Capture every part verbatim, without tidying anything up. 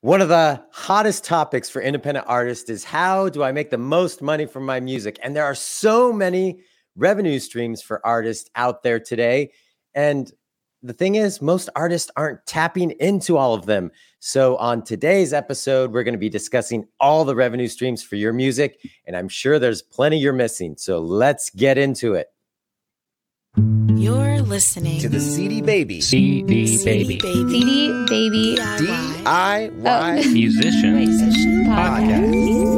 One of the hottest topics for independent artists is how do I make the most money from my music? And there are so many revenue streams for artists out there today. And the thing is, most artists aren't tapping into all of them. So on today's episode, we're going to be discussing all the revenue streams for your music. And I'm sure there's plenty you're missing. So let's get into it. You're listening to the C D Baby. C D Baby. Baby. C D Baby. D I Y. Oh. Musician. Musician Podcast.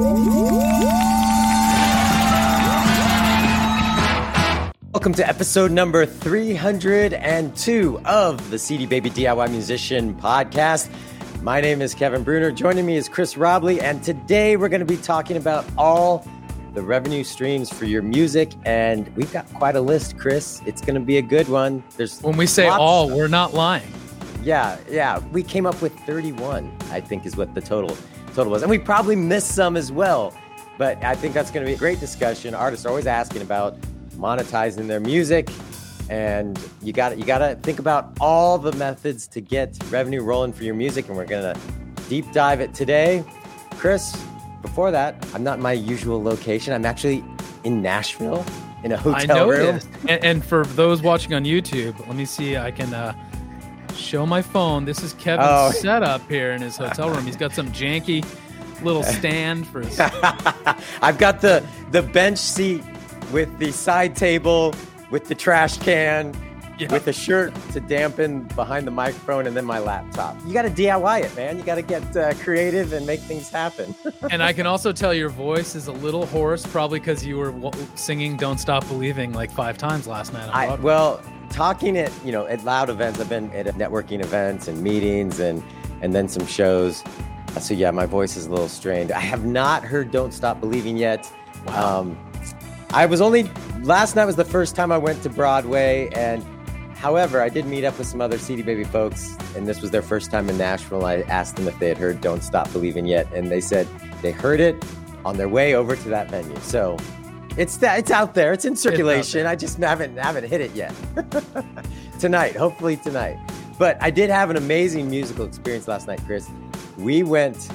Welcome to episode number three hundred two of the C D Baby D I Y Musician Podcast. My name is Kevin Bruner. Joining me is Chris Robley. And today we're going to be talking about all the revenue streams for your music. And we've got quite a list, Chris. It's going to be a good one. There's When we say all, we're not lying. Yeah, yeah. We came up with thirty-one, I think is what the total total was. And we probably missed some as well. But I think that's going to be a great discussion. Artists are always asking about monetizing their music. And you got you got to think about all the methods to get revenue rolling for your music. And we're going to deep dive it today. Chris, before that, I'm not in my usual location. I'm actually in Nashville in a hotel I room. noticed. And, and for those watching on YouTube, let me see. I can uh, show my phone. This is Kevin's Oh. setup here in his hotel room. He's got some janky little stand for his. I've got the the bench seat with the side table, with the trash can, Yeah. with a shirt to dampen behind the microphone, and then my laptop. You got to D I Y it, man. You got to get uh, creative and make things happen. And I can also tell your voice is a little hoarse, probably because you were w- singing "Don't Stop Believing" like five times last night. On I, Broadway. well, talking at you know at loud events, I've been at networking events and meetings, and and then some shows. So yeah, my voice is a little strained. I have not heard "Don't Stop Believing" yet. Wow. Um, I was only last night was the first time I went to Broadway, and however, I did meet up with some other C D Baby folks, and this was their first time in Nashville. I asked them if they had heard "Don't Stop Believing" yet, and they said they heard it on their way over to that venue. So it's it's out there, it's in circulation. there. I just haven't haven't hit it yet. Tonight, hopefully tonight. But I did have an amazing musical experience last night, Chris. We went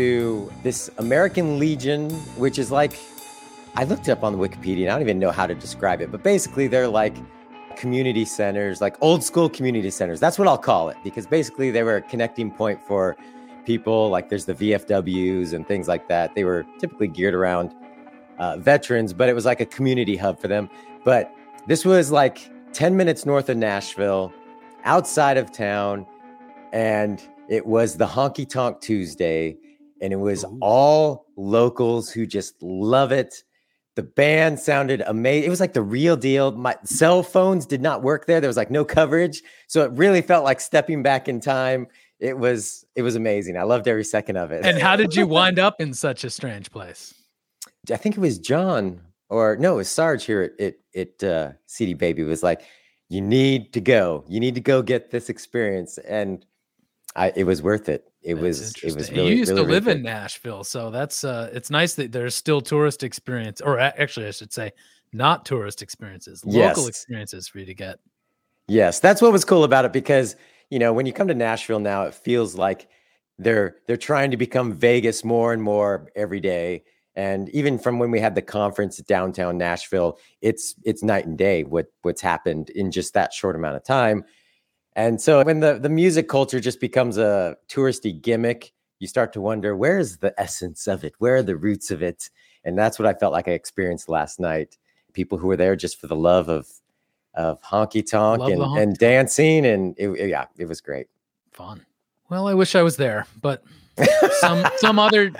to this American Legion, which is like, I looked it up on the Wikipedia, and I don't even know how to describe it, but basically they're like community centers, like old school community centers. That's what I'll call it, because basically they were a connecting point for people. Like there's the V F Ws and things like that. They were typically geared around uh, veterans, but it was like a community hub for them. But this was like ten minutes north of Nashville, outside of town, and it was the Honky Tonk Tuesday, and it was Ooh. all locals who just love it. The band sounded amazing. It was like the real deal. My cell phones did not work there. There was like no coverage. So it really felt like stepping back in time. It was it was amazing. I loved every second of it. And how did you wind up in such a strange place? I think it was John, or no, it was Sarge here at, at, at uh, C D Baby was like, you need to go. You need to go get this experience. And I, it was worth it. It That's was, it was interesting. really, You used really to live worth in it. Nashville, so that's uh, it's nice that there's still tourist experience, or a- actually, I should say, not tourist experiences, local Yes. experiences for you to get. Yes, that's what was cool about it, because you know when you come to Nashville now, it feels like they're they're trying to become Vegas more and more every day. And even from when we had the conference downtown Nashville, it's it's night and day what what's happened in just that short amount of time. And so when the the music culture just becomes a touristy gimmick, you start to wonder, where is the essence of it? Where are the roots of it? And that's what I felt like I experienced last night. People who were there just for the love of of honky tonk Love and, the honky and dancing, and it, it- yeah, it was great. Fun. Well, I wish I was there, but some some other,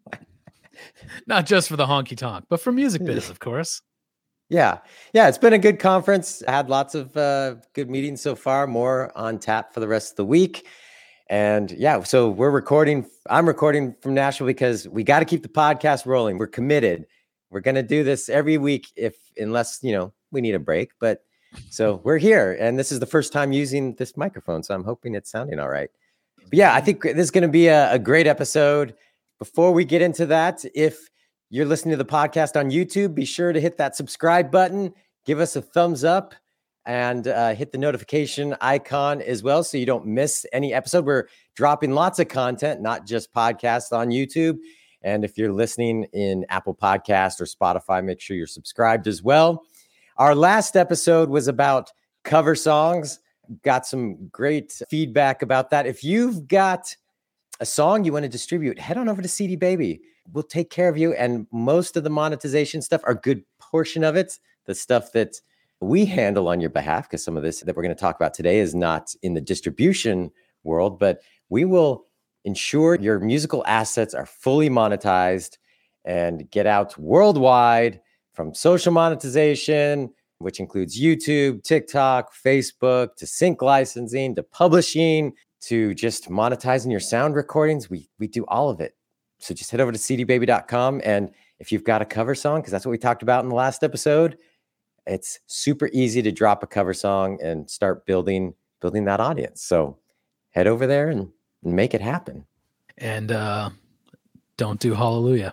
not just for the honky tonk, but for music biz, of course. Yeah, yeah, it's been a good conference. I had lots of uh, good meetings so far. More on tap for the rest of the week. And yeah, so we're recording. I'm recording from Nashville because we got to keep the podcast rolling. We're committed. We're going to do this every week, if unless you know we need a break. But so we're here, and this is the first time using this microphone, so I'm hoping it's sounding all right. But yeah, I think this is going to be a, a great episode. Before we get into that, if you're listening to the podcast on YouTube, be sure to hit that subscribe button. Give us a thumbs up. and uh, hit the notification icon as well so you don't miss any episode. We're dropping lots of content, not just podcasts on YouTube. And if you're listening in Apple Podcasts or Spotify, make sure you're subscribed as well. Our last episode was about cover songs. Got some great feedback about that. If you've got a song you want to distribute, head on over to C D Baby. We'll take care of you. And most of the monetization stuff, a good portion of it, the stuff that we handle on your behalf, because some of this that we're going to talk about today is not in the distribution world, but we will ensure your musical assets are fully monetized and get out worldwide, from social monetization, which includes YouTube, TikTok, Facebook, to sync licensing, to publishing, to just monetizing your sound recordings. We we do all of it. So just head over to c d baby dot com. And if you've got a cover song, because that's what we talked about in the last episode, it's super easy to drop a cover song and start building building that audience. So head over there and and make it happen. And uh, don't do Hallelujah.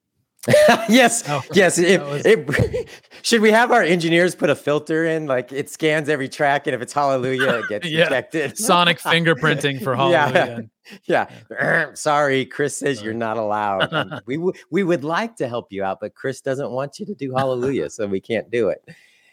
yes. Oh, yes. It, was... it, should we have our engineers put a filter in? Like, it scans every track, and if it's Hallelujah, it gets yeah. rejected. Sonic fingerprinting for Hallelujah. Yeah. yeah. Sorry, Chris says you're not allowed. Um, we, w- we would like to help you out, but Chris doesn't want you to do Hallelujah, so we can't do it.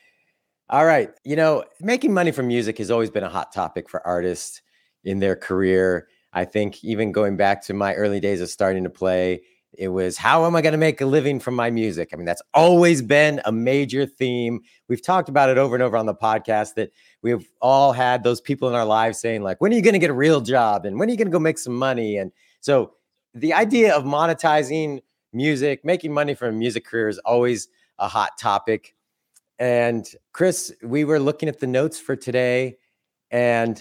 All right. You know, making money from music has always been a hot topic for artists in their career. I think even going back to my early days of starting to play, it was, how am I going to make a living from my music? I mean, that's always been a major theme. We've talked about it over and over on the podcast, that we've all had those people in our lives saying, like, when are you going to get a real job? And when are you going to go make some money? And so the idea of monetizing music, making money from a music career, is always a hot topic. And Chris, we were looking at the notes for today, and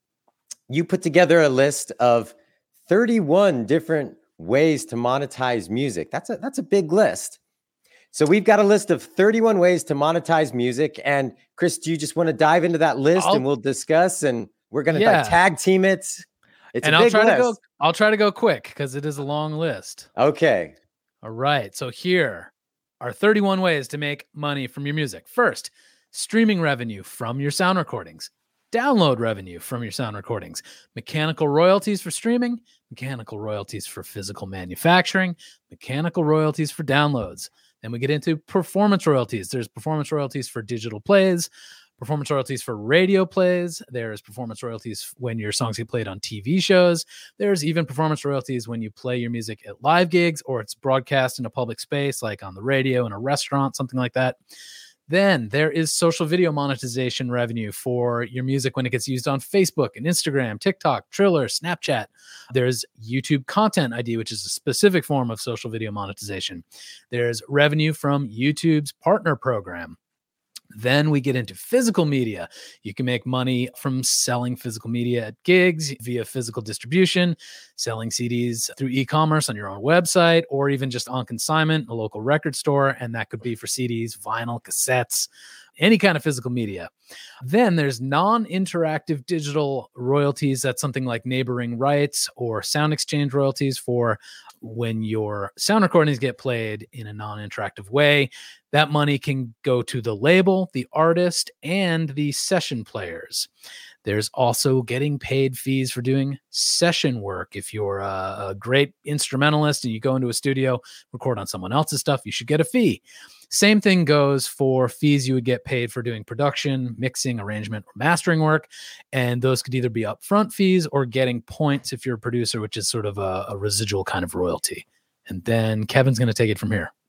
you put together a list of thirty-one different ways to monetize music. That's a that's a big list. So we've got a list of thirty-one ways to monetize music. And Chris, do you just want to dive into that list I'll, and we'll discuss, and we're going to yeah. like tag team it? It's and a I'll big try list. to go. I'll try to go quick because it is a long list. Okay. All right. So here are thirty-one ways to make money from your music. First, streaming revenue from your sound recordings. Download revenue from your sound recordings, mechanical royalties for streaming, mechanical royalties for physical manufacturing, mechanical royalties for downloads. Then we get into performance royalties. There's performance royalties for digital plays, performance royalties for radio plays. There's performance royalties when your songs get played on T V shows. There's even performance royalties when you play your music at live gigs or it's broadcast in a public space, like on the radio, in a restaurant, something like that. Then there is social video monetization revenue for your music when it gets used on Facebook and Instagram, TikTok, Triller, Snapchat. There's YouTube Content I D, which is a specific form of social video monetization. There's revenue from YouTube's partner program. Then we get into physical media. You can make money from selling physical media at gigs via physical distribution, selling C Ds through e-commerce on your own website, or even just on consignment, a local record store. And that could be for C Ds, vinyl, cassettes, any kind of physical media. Then there's non-interactive digital royalties. That's something like neighboring rights or sound exchange royalties for when your sound recordings get played in a non-interactive way. That money can go to the label, the artist, and the session players. There's also getting paid fees for doing session work. If you're a, a great instrumentalist and you go into a studio, record on someone else's stuff, you should get a fee. Same thing goes for fees you would get paid for doing production, mixing, arrangement, or mastering work. And those could either be upfront fees or getting points if you're a producer, which is sort of a, a residual kind of royalty. And then Kevin's going to take it from here.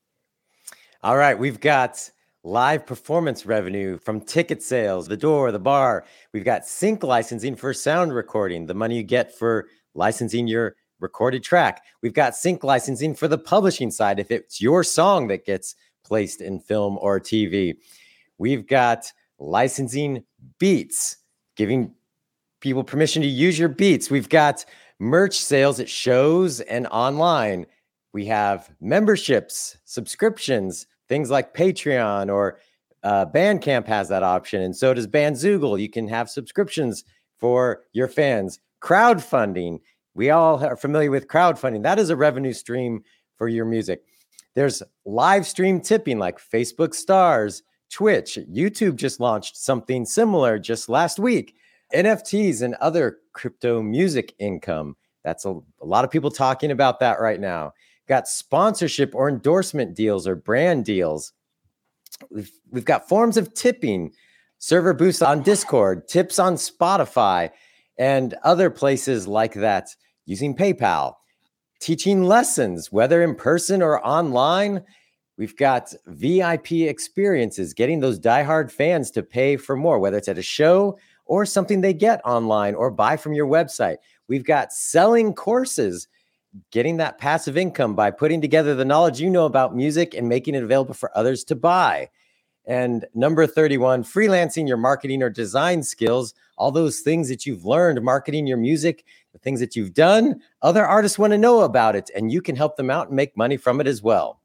All right, we've got live performance revenue from ticket sales, the door, the bar. We've got sync licensing for sound recording, the money you get for licensing your recorded track. We've got sync licensing for the publishing side, if it's your song that gets placed in film or T V. We've got licensing beats, giving people permission to use your beats. We've got merch sales at shows and online. We have memberships, subscriptions, things like Patreon or uh, Bandcamp has that option. And so does Bandzoogle. You can have subscriptions for your fans. Crowdfunding. We all are familiar with crowdfunding. That is a revenue stream for your music. There's live stream tipping like Facebook Stars, Twitch. YouTube just launched something similar just last week. N F Ts and other crypto music income. That's a, a lot of people talking about that right now. Got sponsorship or endorsement deals or brand deals. We've, we've got forms of tipping, server boosts on Discord, tips on Spotify, and other places like that using PayPal. Teaching lessons, whether in person or online. We've got V I P experiences, getting those diehard fans to pay for more, whether it's at a show or something they get online or buy from your website. We've got selling courses, getting that passive income by putting together the knowledge you know about music and making it available for others to buy. And number thirty-one, freelancing your marketing or design skills, all those things that you've learned, marketing your music, the things that you've done, other artists want to know about it, and you can help them out and make money from it as well.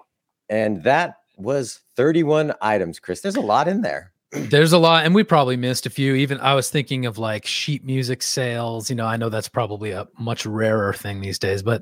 And that was thirty-one items, Chris. There's a lot in there. There's a lot, and we probably missed a few. Even I was thinking of like sheet music sales. You know, I know that's probably a much rarer thing these days, but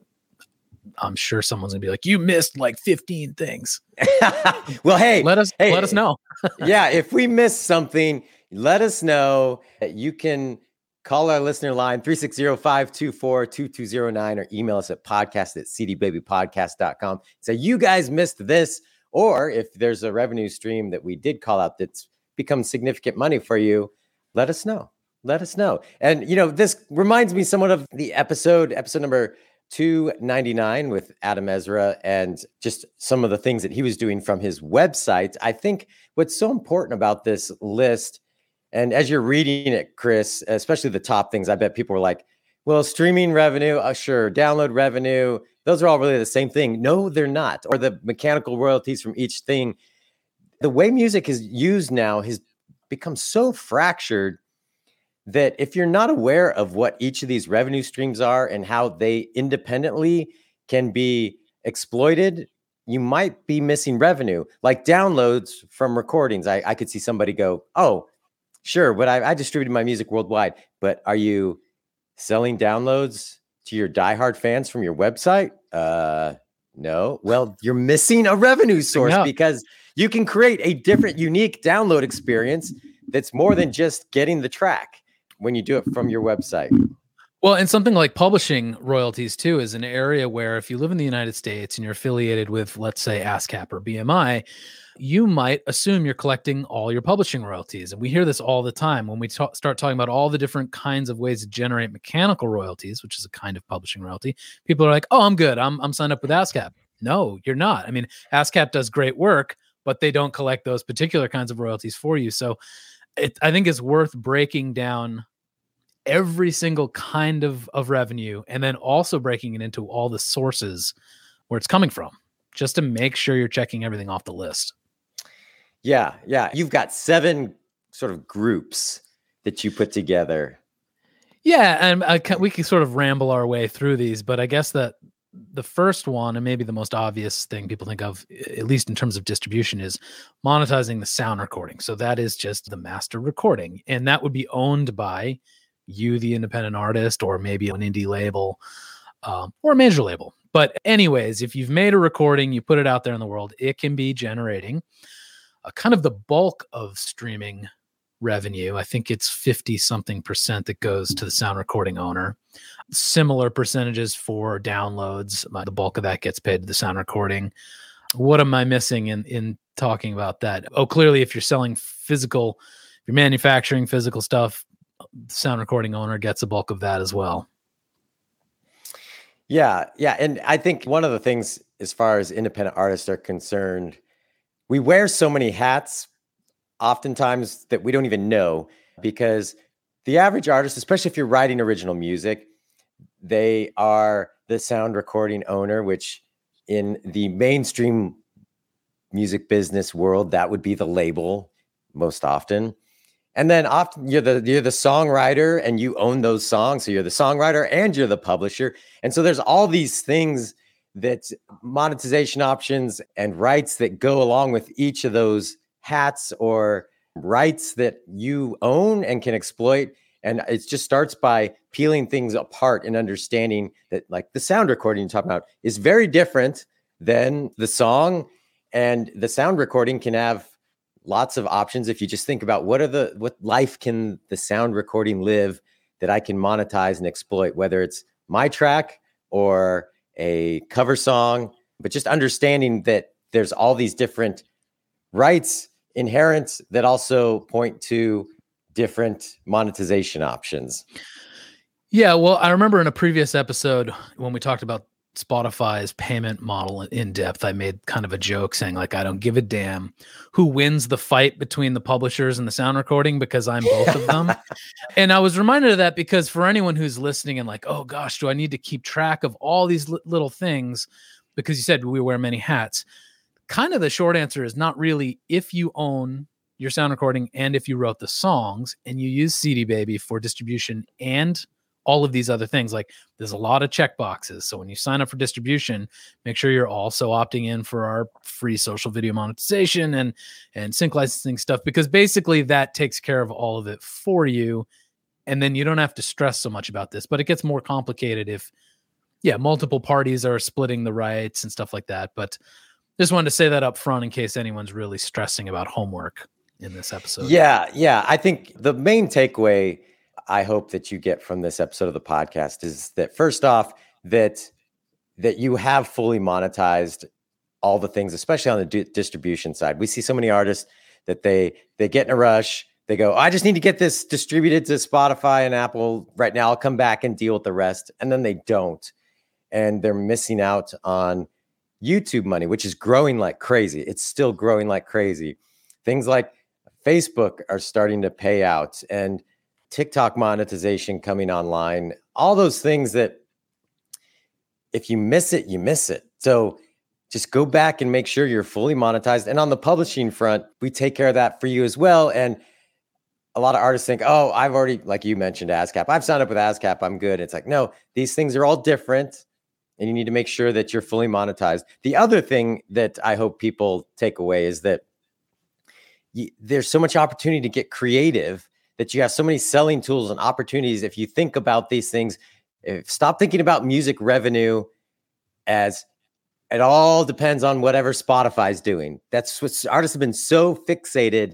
I'm sure someone's gonna be like, "You missed like fifteen things." Well, hey, let us hey, let us know. Yeah, if we missed something, let us know. You can call our listener line three six zero, five two four, two two zero nine or email us at podcast at c d baby podcast dot com. So you guys missed this, or if there's a revenue stream that we did call out that's become significant money for you, let us know. Let us know. And, you know, this reminds me somewhat of the episode, episode number two ninety-nine with Adam Ezra and just some of the things that he was doing from his website. I think what's so important about this list, and as you're reading it, Chris, especially the top things, I bet people were like, well, streaming revenue, uh, sure, download revenue, those are all really the same thing. No, they're not. Or the mechanical royalties from each thing. The way music is used now has become so fractured that if you're not aware of what each of these revenue streams are and how they independently can be exploited, you might be missing revenue. Like downloads from recordings. I, I could see somebody go, oh, sure, but I, I distributed my music worldwide. But are you selling downloads to your diehard fans from your website? Uh, no. Well, you're missing a revenue source because you can create a different, unique download experience that's more than just getting the track when you do it from your website. Well, and something like publishing royalties too is an area where if you live in the United States and you're affiliated with, let's say, ASCAP or B M I, you might assume you're collecting all your publishing royalties. And we hear this all the time when we ta- start talking about all the different kinds of ways to generate mechanical royalties, which is a kind of publishing royalty. People are like, oh, I'm good. I'm, I'm signed up with ASCAP. No, you're not. I mean, ASCAP does great work, but they don't collect those particular kinds of royalties for you. So it, I think it's worth breaking down every single kind of, of revenue and then also breaking it into all the sources where it's coming from, just to make sure you're checking everything off the list. Yeah, yeah. You've got seven sort of groups that you put together. Yeah, and I can, we can sort of ramble our way through these, but I guess that the first one, and maybe the most obvious thing people think of, at least in terms of distribution, is monetizing the sound recording. So that is just the master recording, and that would be owned by you, the independent artist, or maybe an indie label um, or a major label. But anyways, if you've made a recording, you put it out there in the world, it can be generating a kind of the bulk of streaming revenue. I think it's fifty something percent that goes to the sound recording owner. Similar percentages for downloads. The bulk of that gets paid to the sound recording. What am I missing in, in talking about that? Oh, clearly, if you're selling physical, if you're manufacturing physical stuff, the sound recording owner gets a bulk of that as well. Yeah, yeah. And I think one of the things, as far as independent artists are concerned, we wear so many hats oftentimes that we don't even know, because the average artist, especially if you're writing original music, they are the sound recording owner, which in the mainstream music business world, that would be the label most often. And then often you're the you're the songwriter and you own those songs. So you're the songwriter and you're the publisher. And so there's all these things that monetization options and rights that go along with each of those hats or rights that you own and can exploit. And it just starts by peeling things apart and understanding that, like, the sound recording you're talking about is very different than the song, and the sound recording can have lots of options. If you just think about what are the, what life can the sound recording live that I can monetize and exploit, whether it's my track or a cover song, but just understanding that there's all these different rights inherent that also point to different monetization options. Yeah, well, I remember in a previous episode when we talked about Spotify's payment model in depth, I made kind of a joke saying, like, I don't give a damn who wins the fight between the publishers and the sound recording because I'm both of them. And I was reminded of that because for anyone who's listening and like, oh gosh, do I need to keep track of all these li- little things? Because you said we wear many hats. Kind of the short answer is not really. If you own your sound recording and if you wrote the songs and you use C D Baby for distribution and all of these other things, like there's a lot of check boxes. So when you sign up for distribution, make sure you're also opting in for our free social video monetization and, and sync licensing stuff, because basically that takes care of all of it for you. And then you don't have to stress so much about this, but it gets more complicated if, yeah, multiple parties are splitting the rights and stuff like that. But just wanted to say that up front in case anyone's really stressing about homework in this episode. Yeah, yeah. I think the main takeaway I hope that you get from this episode of the podcast is that first off, that that you have fully monetized all the things, especially on the d- distribution side. We see so many artists that they they get in a rush. They go, I just need to get this distributed to Spotify and Apple right now. I'll come back and deal with the rest. And then they don't. And they're missing out on YouTube money, which is growing like crazy. It's still growing like crazy. Things like Facebook are starting to pay out, and TikTok monetization coming online, all those things that if you miss it, you miss it. So just go back and make sure you're fully monetized. And on the publishing front, we take care of that for you as well. And a lot of artists think, oh, I've already, like you mentioned, ASCAP. I've signed up with ASCAP. I'm good. It's like, no, these things are all different. And you need to make sure that you're fully monetized. The other thing that I hope people take away is that you, there's so much opportunity to get creative, that you have so many selling tools and opportunities. If you think about these things, if, stop thinking about music revenue as it all depends on whatever Spotify's doing. That's what artists have been so fixated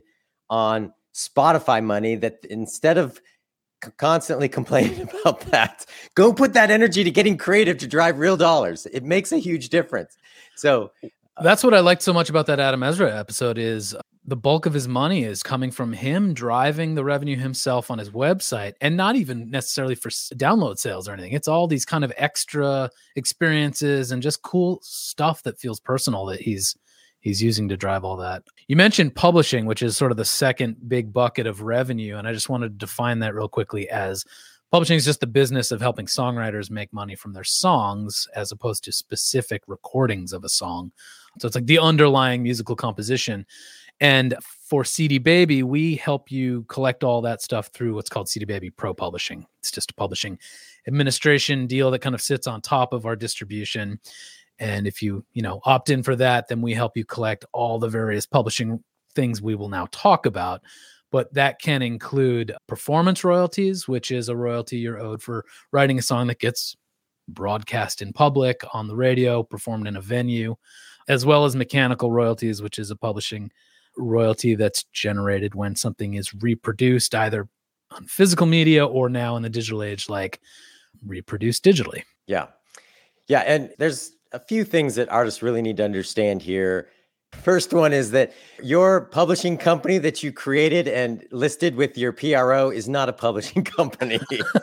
on Spotify money that instead of c- constantly complaining about that, go put that energy to getting creative to drive real dollars. It makes a huge difference. So that's what I liked so much about that Adam Ezra episode is the bulk of his money is coming from him driving the revenue himself on his website, and not even necessarily for download sales or anything. It's all these kind of extra experiences and just cool stuff that feels personal that he's he's using to drive all that. You mentioned publishing, which is sort of the second big bucket of revenue, and I just wanted to define that real quickly as publishing is just the business of helping songwriters make money from their songs as opposed to specific recordings of a song. So it's like the underlying musical composition. And for C D Baby, we help you collect all that stuff through what's called C D Baby Pro Publishing. It's just a publishing administration deal that kind of sits on top of our distribution. And if you, you know, opt in for that, then we help you collect all the various publishing things we will now talk about. But that can include performance royalties, which is a royalty you're owed for writing a song that gets broadcast in public, on the radio, performed in a venue, as well as mechanical royalties, which is a publishing royalty that's generated when something is reproduced either on physical media or now in the digital age, like reproduced digitally. Yeah. Yeah. And there's a few things that artists really need to understand here. First one is that your publishing company that you created and listed with your P R O is not a publishing company.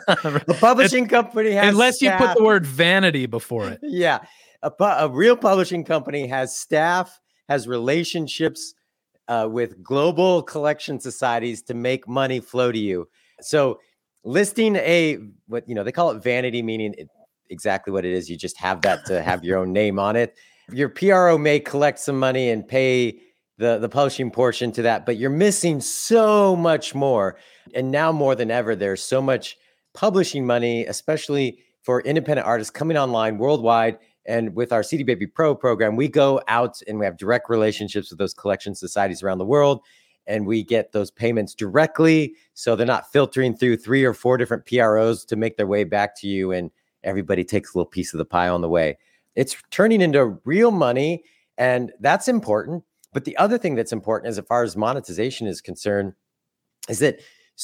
A publishing company has Unless staff. you put the word vanity before it. Yeah. A, pu- a real publishing company has staff, has relationships uh, with global collection societies to make money flow to you. So listing a, what, you know, they call it vanity, meaning it, exactly what it is. You just have that to have your own name on it. Your P R O may collect some money and pay the, the publishing portion to that, but you're missing so much more. And now more than ever, there's so much publishing money, especially for independent artists coming online worldwide. And with our C D Baby Pro program, we go out and we have direct relationships with those collection societies around the world. And we get those payments directly. So they're not filtering through three or four different P R Os to make their way back to you. And everybody takes a little piece of the pie on the way. It's turning into real money. And that's important But the other thing that's important, as far as monetization is concerned, is that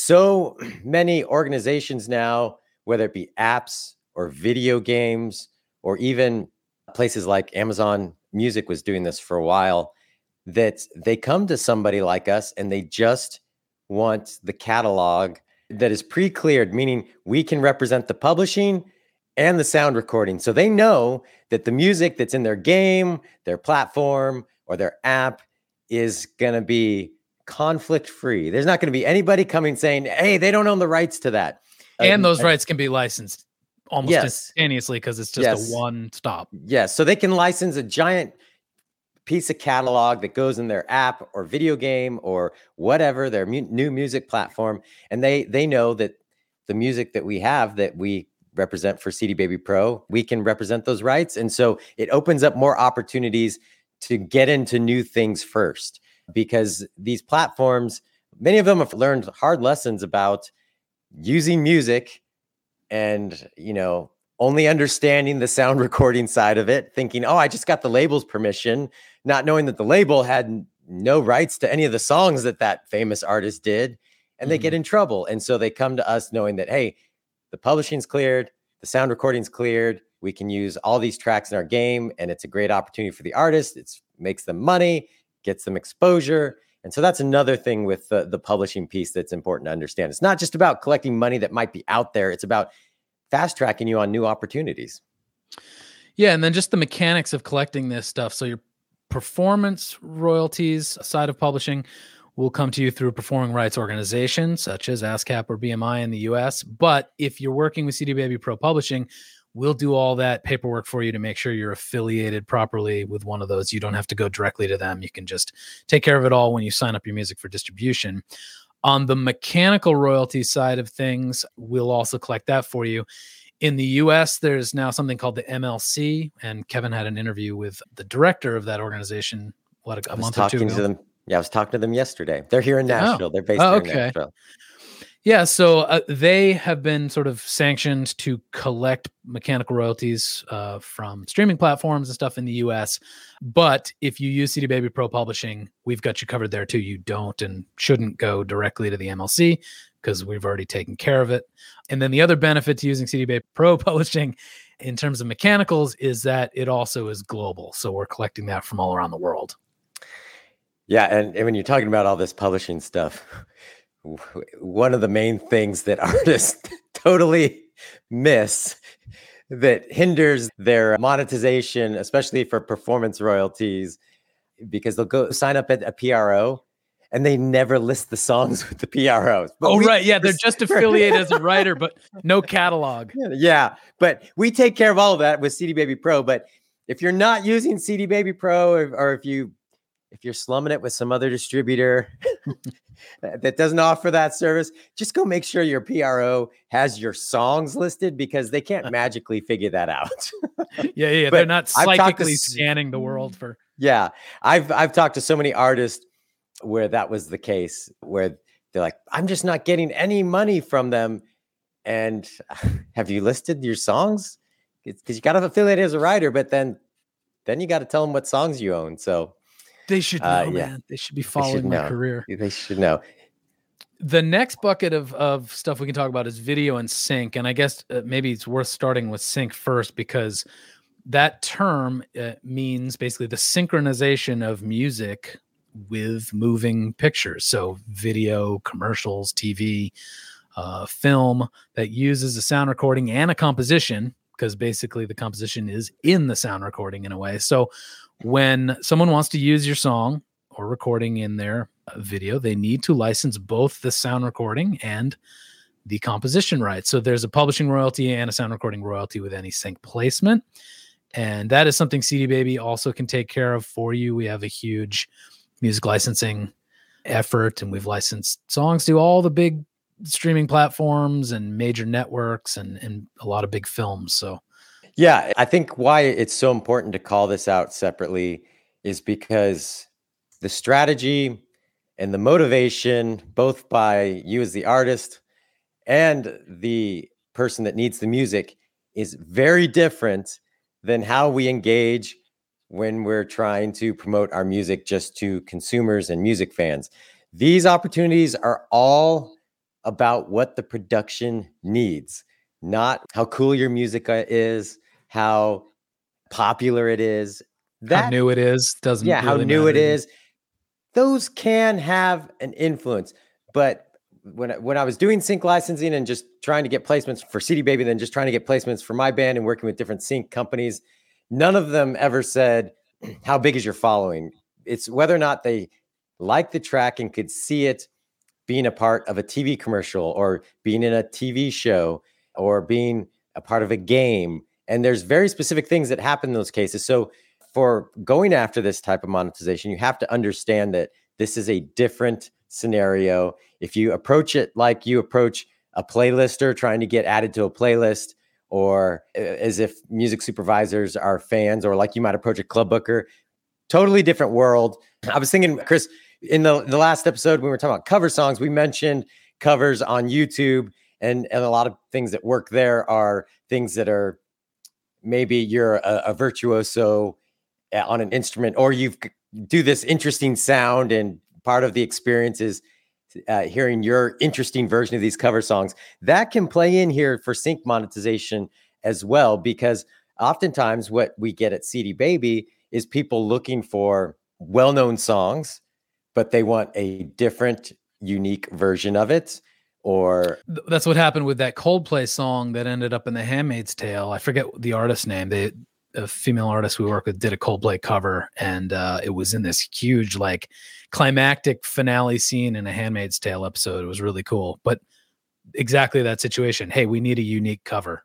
so many organizations now, whether it be apps or video games, or even places like Amazon Music was doing this for a while, that they come to somebody like us and they just want the catalog that is pre-cleared, meaning we can represent the publishing and the sound recording. So they know that the music that's in their game, their platform, or their app is going to be conflict free. There's not going to be anybody coming saying, hey, they don't own the rights to that. And uh, those rights can be licensed almost yes. instantaneously because it's just yes. a one stop. Yes. So they can license a giant piece of catalog that goes in their app or video game or whatever, their mu- new music platform. And they they know that the music that we have that we represent for C D Baby Pro, we can represent those rights. And so it opens up more opportunities to get into new things first, because these platforms, many of them have learned hard lessons about using music and, you know, only understanding the sound recording side of it, thinking, oh, I just got the label's permission, not knowing that the label had no rights to any of the songs that that famous artist did. And mm-hmm. they get in trouble. And so they come to us knowing that, hey, the publishing's cleared, the sound recording's cleared, we can use all these tracks in our game, and it's a great opportunity for the artist. It makes them money, gets them exposure. And so that's another thing with the, the publishing piece that's important to understand. It's not just about collecting money that might be out there. It's about fast tracking you on new opportunities. Yeah. And then just the mechanics of collecting this stuff. So your performance royalties side of publishing will come to you through a performing rights organization such as ASCAP or B M I in the U S. But if you're working with C D Baby Pro Publishing, we'll do all that paperwork for you to make sure you're affiliated properly with one of those. You don't have to go directly to them. You can just take care of it all when you sign up your music for distribution. On the mechanical royalty side of things, we'll also collect that for you. In the U S, there's now something called the M L C, and Kevin had an interview with the director of that organization what, a, a month or two ago. To them. Yeah, I was talking to them yesterday. They're here in Nashville. Oh. They're based oh, here okay. in Nashville. Yeah, so uh, they have been sort of sanctioned to collect mechanical royalties uh, from streaming platforms and stuff in the U S. But if you use C D Baby Pro Publishing, we've got you covered there too. You don't and shouldn't go directly to the M L C because we've already taken care of it. And then the other benefit to using C D Baby Pro Publishing in terms of mechanicals is that it also is global. So we're collecting that from all around the world. Yeah, and, and when you're talking about all this publishing stuff, one of the main things that artists totally miss that hinders their monetization, especially for performance royalties, because they'll go sign up at a P R O and they never list the songs with the P R Os. But oh, we, right. Yeah, they're just affiliated as a writer, but no catalog. Yeah, but we take care of all of that with C D Baby Pro. But if you're not using C D Baby Pro, or, or if you if you're slumming it with some other distributor that doesn't offer that service, just go make sure your P R O has your songs listed, because they can't magically figure that out. yeah, yeah, they're not psychically to, scanning the world for. Yeah, I've I've talked to so many artists where that was the case, where they're like, I'm just not getting any money from them. And have you listed your songs? Because you got to affiliate as a writer, but then then you got to tell them what songs you own. So. They should know, uh, yeah. man. They should be following should my know. career. They should know. The next bucket of, of stuff we can talk about is video and sync. And I guess uh, maybe it's worth starting with sync first, because that term uh, means basically the synchronization of music with moving pictures. So video, commercials, T V, uh, film that uses a sound recording and a composition, because basically the composition is in the sound recording in a way. So when someone wants to use your song or recording in their video, they need to license both the sound recording and the composition rights. So there's a publishing royalty and a sound recording royalty with any sync placement. And that is something C D Baby also can take care of for you. We have a huge music licensing effort, and we've licensed songs to all the big streaming platforms and major networks and, and a lot of big films. So yeah, I think why it's so important to call this out separately is because the strategy and the motivation, both by you as the artist and the person that needs the music, is very different than how we engage when we're trying to promote our music just to consumers and music fans. These opportunities are all about what the production needs, not how cool your music uh, is, how popular it is. That, how new it is doesn't yeah, really how new matter. it is. Those can have an influence, but when when I was doing sync licensing and just trying to get placements for C D Baby, then just trying to get placements for my band and working with different sync companies, none of them ever said, how big is your following? It's whether or not they like the track and could see it being a part of a T V commercial or being in a T V show or being a part of a game. And there's very specific things that happen in those cases. So for going after this type of monetization, you have to understand that this is a different scenario. If you approach it like you approach a playlister trying to get added to a playlist, or as if music supervisors are fans, or like you might approach a club booker, totally different world. I was thinking, Chris, in the, the last episode, when we were talking about cover songs, we mentioned covers on YouTube, and, and a lot of things that work there are things that are maybe you're a, a virtuoso on an instrument, or you do this interesting sound, and part of the experience is uh, hearing your interesting version of these cover songs. That can play in here for sync monetization as well, because oftentimes what we get at C D Baby is people looking for well-known songs, but they want a different, unique version of it. Or that's what happened with that Coldplay song that ended up in The Handmaid's Tale. I forget the artist name. They, a female artist we work with did a Coldplay cover, and uh, it was in this huge, like, climactic finale scene in a Handmaid's Tale episode. It was really cool, but exactly that situation. Hey, we need a unique cover.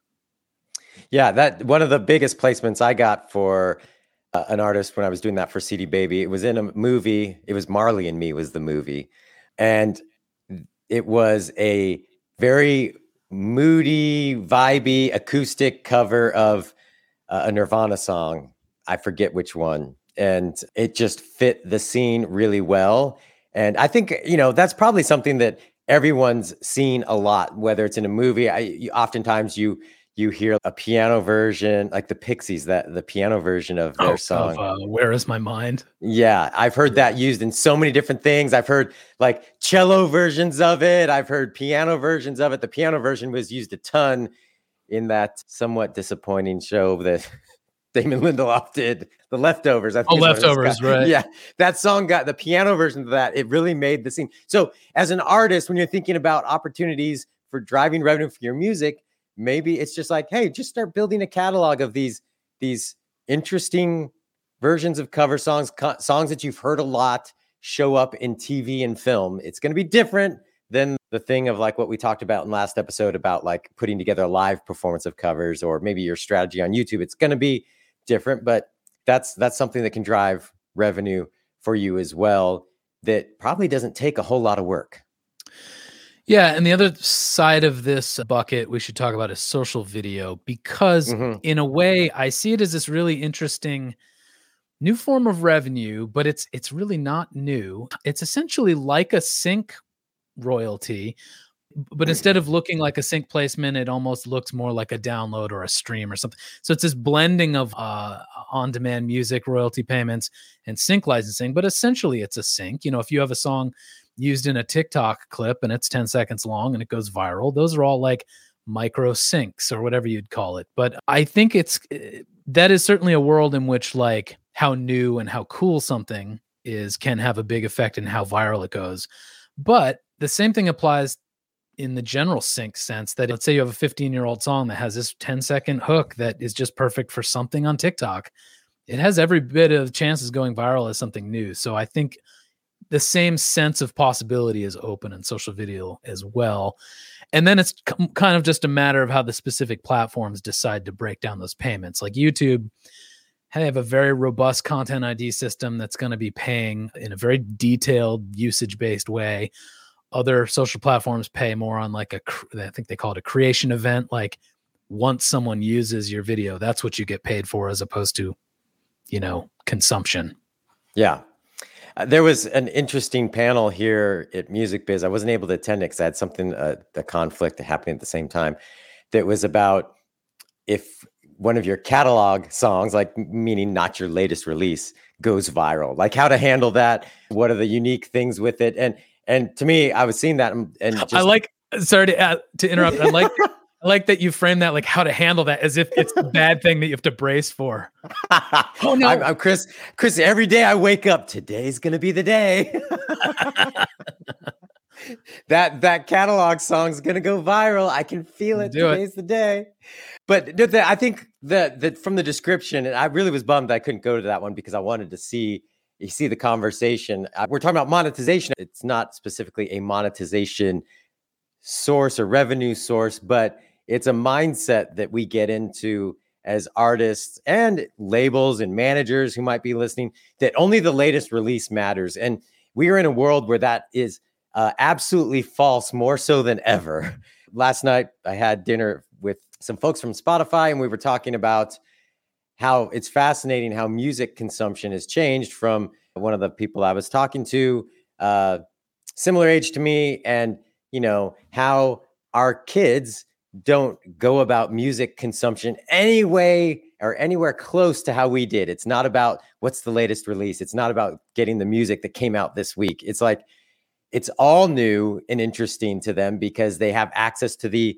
Yeah, that one of the biggest placements I got for uh, an artist when I was doing that for C D Baby, it was in a movie. It was Marley and Me was the movie, and it was a very moody, vibey, acoustic cover of uh, a Nirvana song. I forget which one. And it just fit the scene really well. And I think, you know, that's probably something that everyone's seen a lot, whether it's in a movie. I, you, oftentimes you you hear a piano version, like the Pixies, that the piano version of their oh, song. Of, uh, Where Is My Mind? Yeah, I've heard that used in so many different things. I've heard like cello versions of it. I've heard piano versions of it. The piano version was used a ton in that somewhat disappointing show that Damon Lindelof did, The Leftovers. I think oh, Leftovers, right? Yeah, that song got the piano version of that. It really made the scene. So as an artist, when you're thinking about opportunities for driving revenue for your music, maybe it's just like, hey, just start building a catalog of these, these interesting versions of cover songs, co- songs that you've heard a lot show up in T V and film. It's going to be different than the thing of like what we talked about in last episode about like putting together a live performance of covers, or maybe your strategy on YouTube. It's going to be different, but that's that's something that can drive revenue for you as well, that probably doesn't take a whole lot of work. Yeah, and the other side of this bucket we should talk about is social video, because mm-hmm. in a way I see it as this really interesting new form of revenue, but it's it's really not new. It's essentially like a sync royalty, but instead of looking like a sync placement, it almost looks more like a download or a stream or something. So it's this blending of uh, on-demand music royalty payments and sync licensing, but essentially it's a sync. You know, if you have a song used in a TikTok clip and it's ten seconds long and it goes viral, those are all like micro syncs or whatever you'd call it. But I think it's, that is certainly a world in which like how new and how cool something is can have a big effect in how viral it goes. But the same thing applies in the general sync sense, that let's say you have a fifteen year old song that has this ten second hook that is just perfect for something on TikTok. It has every bit of chances going viral as something new. So I think the same sense of possibility is open in social video as well. And then it's c- kind of just a matter of how the specific platforms decide to break down those payments. Like YouTube, they have a very robust content I D system that's going to be paying in a very detailed usage-based way. Other social platforms pay more on like a, I think they call it a creation event. Like once someone uses your video, that's what you get paid for, as opposed to, you know, consumption. Yeah. Uh, there was an interesting panel here at Music Biz. I wasn't able to attend it because I had something, uh, a conflict happening at the same time, that was about if one of your catalog songs, like meaning not your latest release, goes viral, like how to handle that. What are the unique things with it? And, and to me, I was seeing that and, and just, I like, sorry to, uh, to interrupt. I like, I like that you frame that, like how to handle that as if it's the bad thing that you have to brace for. Oh no, I'm, I'm Chris. Chris, every day I wake up, today's going to be the day. that, that catalog song's going to go viral. I can feel it. Do today's it. the day. But the, the, I think that that from the description, and I really was bummed I couldn't go to that one because I wanted to see you see the conversation. Uh, we're talking about monetization. It's not specifically a monetization source or revenue source, but it's a mindset that we get into as artists and labels and managers who might be listening, that only the latest release matters. And we are in a world where that is uh, absolutely false, more so than ever. Last night, I had dinner with some folks from Spotify, and we were talking about how it's fascinating how music consumption has changed from one of the people I was talking to, uh, similar age to me, and, you know, how our kids don't go about music consumption anyway or anywhere close to how we did. It's not about what's the latest release. It's not about getting the music that came out this week. It's like, it's all new and interesting to them because they have access to the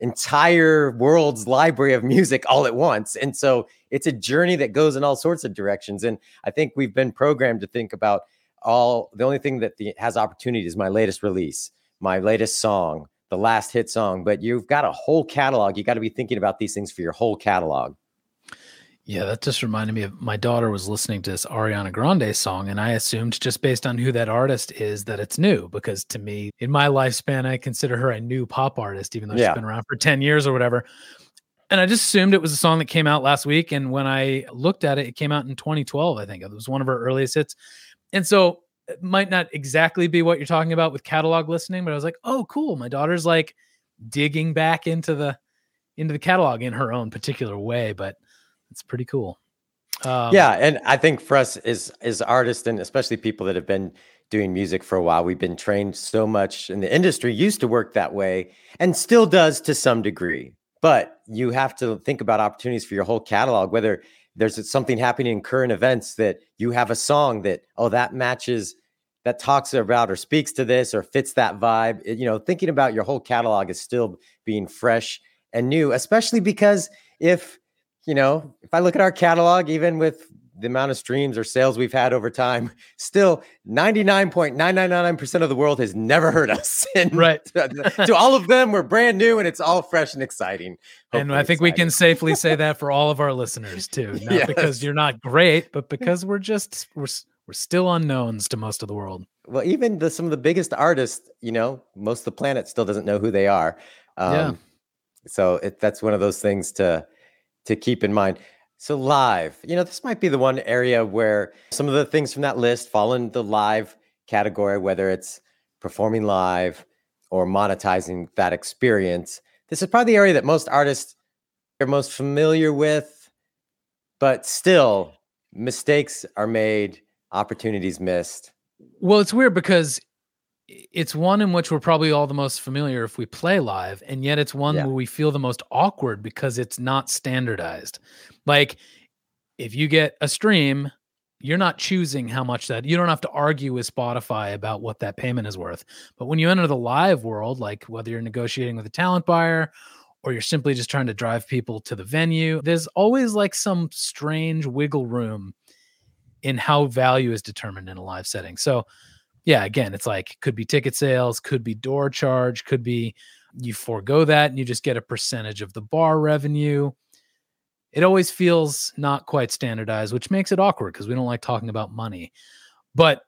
entire world's library of music all at once. And so it's a journey that goes in all sorts of directions. And I think we've been programmed to think about all, the only thing that the, has opportunity is my latest release, my latest song, the last hit song. But you've got a whole catalog. You got to be thinking about these things for your whole catalog. Yeah, that just reminded me of my daughter was listening to this Ariana Grande song, and I assumed just based on who that artist is that it's new, because to me, in my lifespan, I consider her a new pop artist, even though Yeah. she's been around for ten years or whatever. And I just assumed it was a song that came out last week. And when I looked at it, it came out in twenty twelve, I think. It was one of her earliest hits. And so it might not exactly be what you're talking about with catalog listening, but I was like, oh, cool. My daughter's like digging back into the into the catalog in her own particular way, but it's pretty cool. Um, yeah. And I think for us as, as artists, and especially people that have been doing music for a while, we've been trained so much, and the industry used to work that way and still does to some degree. But you have to think about opportunities for your whole catalog, whether there's something happening in current events that you have a song that, oh, that matches, that talks about or speaks to this or fits that vibe. It, you know, thinking about your whole catalog is still being fresh and new, especially because if, you know, if I look at our catalog, even with the amount of streams or sales we've had over time, still ninety-nine point nine nine nine percent of the world has never heard us. And Right. to all of them, we're brand new and it's all fresh and exciting. And Hopefully I think we exciting. can safely say that for all of our listeners too. Not Yes. because you're not great, but because we're just, we're, we're still unknowns to most of the world. Well, even the, some of the biggest artists, you know, most of the planet still doesn't know who they are. Um, Yeah. So it, that's one of those things to to keep in mind. So live, you know, this might be the one area where some of the things from that list fall in the live category, whether it's performing live or monetizing that experience. This is probably the area that most artists are most familiar with, but still mistakes are made, opportunities missed. Well, it's weird because it's one in which we're probably all the most familiar if we play live, and yet it's one Yeah. where we feel the most awkward because it's not standardized. Like if you get a stream, you're not choosing how much that, you don't have to argue with Spotify about what that payment is worth. But when you enter the live world, like whether you're negotiating with a talent buyer or you're simply just trying to drive people to the venue, there's always like some strange wiggle room in how value is determined in a live setting. So yeah, again, it's like, could be ticket sales, could be door charge, could be you forego that and you just get a percentage of the bar revenue. It always feels not quite standardized, which makes it awkward because we don't like talking about money. But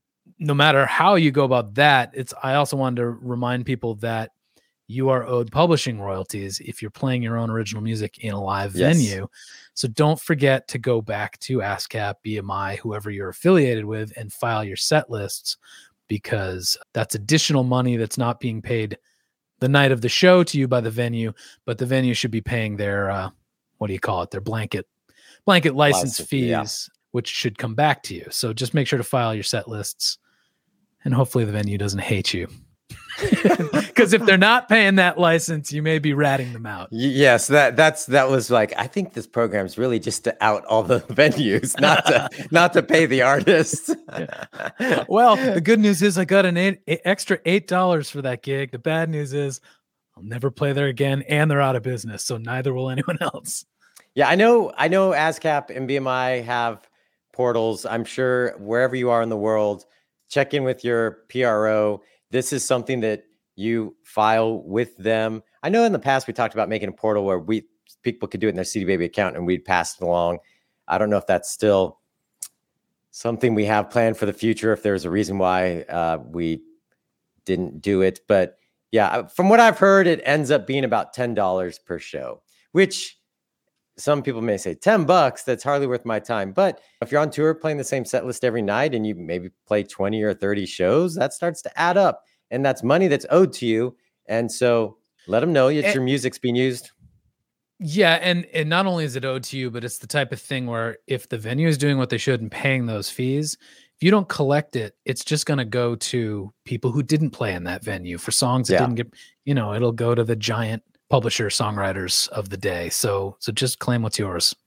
no matter how you go about that, it's, I also wanted to remind people that you are owed publishing royalties if you're playing your own original music in a live Yes. venue. So don't forget to go back to ASCAP, B M I, whoever you're affiliated with, and file your set lists, because that's additional money that's not being paid the night of the show to you by the venue, but the venue should be paying their, uh, what do you call it? Their blanket, blanket license License, fees, yeah. which should come back to you. So just make sure to file your set lists, and hopefully the venue doesn't hate you. Because if they're not paying that license, you may be ratting them out. Y- Yes, that that's that was like, I think this program's really just to out all the venues, not to not to pay the artists. Well, the good news is I got an eight, eight, extra eight dollars for that gig. The bad news is I'll never play there again, and they're out of business, so neither will anyone else. Yeah, I know. I know. ASCAP and B M I have portals. I'm sure wherever you are in the world, check in with your P R O. This is something that you file with them. I know in the past we talked about making a portal where we people could do it in their C D Baby account and we'd pass it along. I don't know if that's still something we have planned for the future, if there's a reason why uh, we didn't do it. But yeah, from what I've heard, it ends up being about ten dollars per show, which some people may say ten bucks, that's hardly worth my time. But if you're on tour playing the same set list every night and you maybe play twenty or thirty shows, that starts to add up. And that's money that's owed to you. And so let them know that your music's being used. Yeah. And, and not only is it owed to you, but it's the type of thing where if the venue is doing what they should and paying those fees, if you don't collect it, it's just going to go to people who didn't play in that venue for songs that Yeah. didn't get, you know, it'll go to the giant publisher songwriters of the day. So, so just claim what's yours.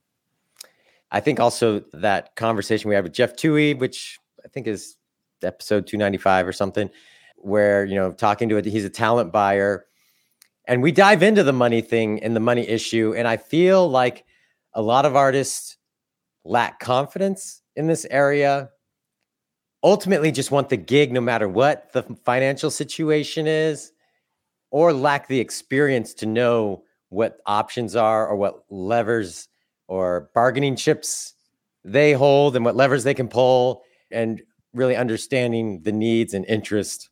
I think also that conversation we had with Jeff Toohey, which I think is episode two ninety-five or something, where, you know, talking to it, he's a talent buyer. And we dive into the money thing and the money issue. And I feel like a lot of artists lack confidence in this area, ultimately just want the gig no matter what the financial situation is, or lack the experience to know what options are or what levers or bargaining chips they hold and what levers they can pull, and really understanding the needs and interest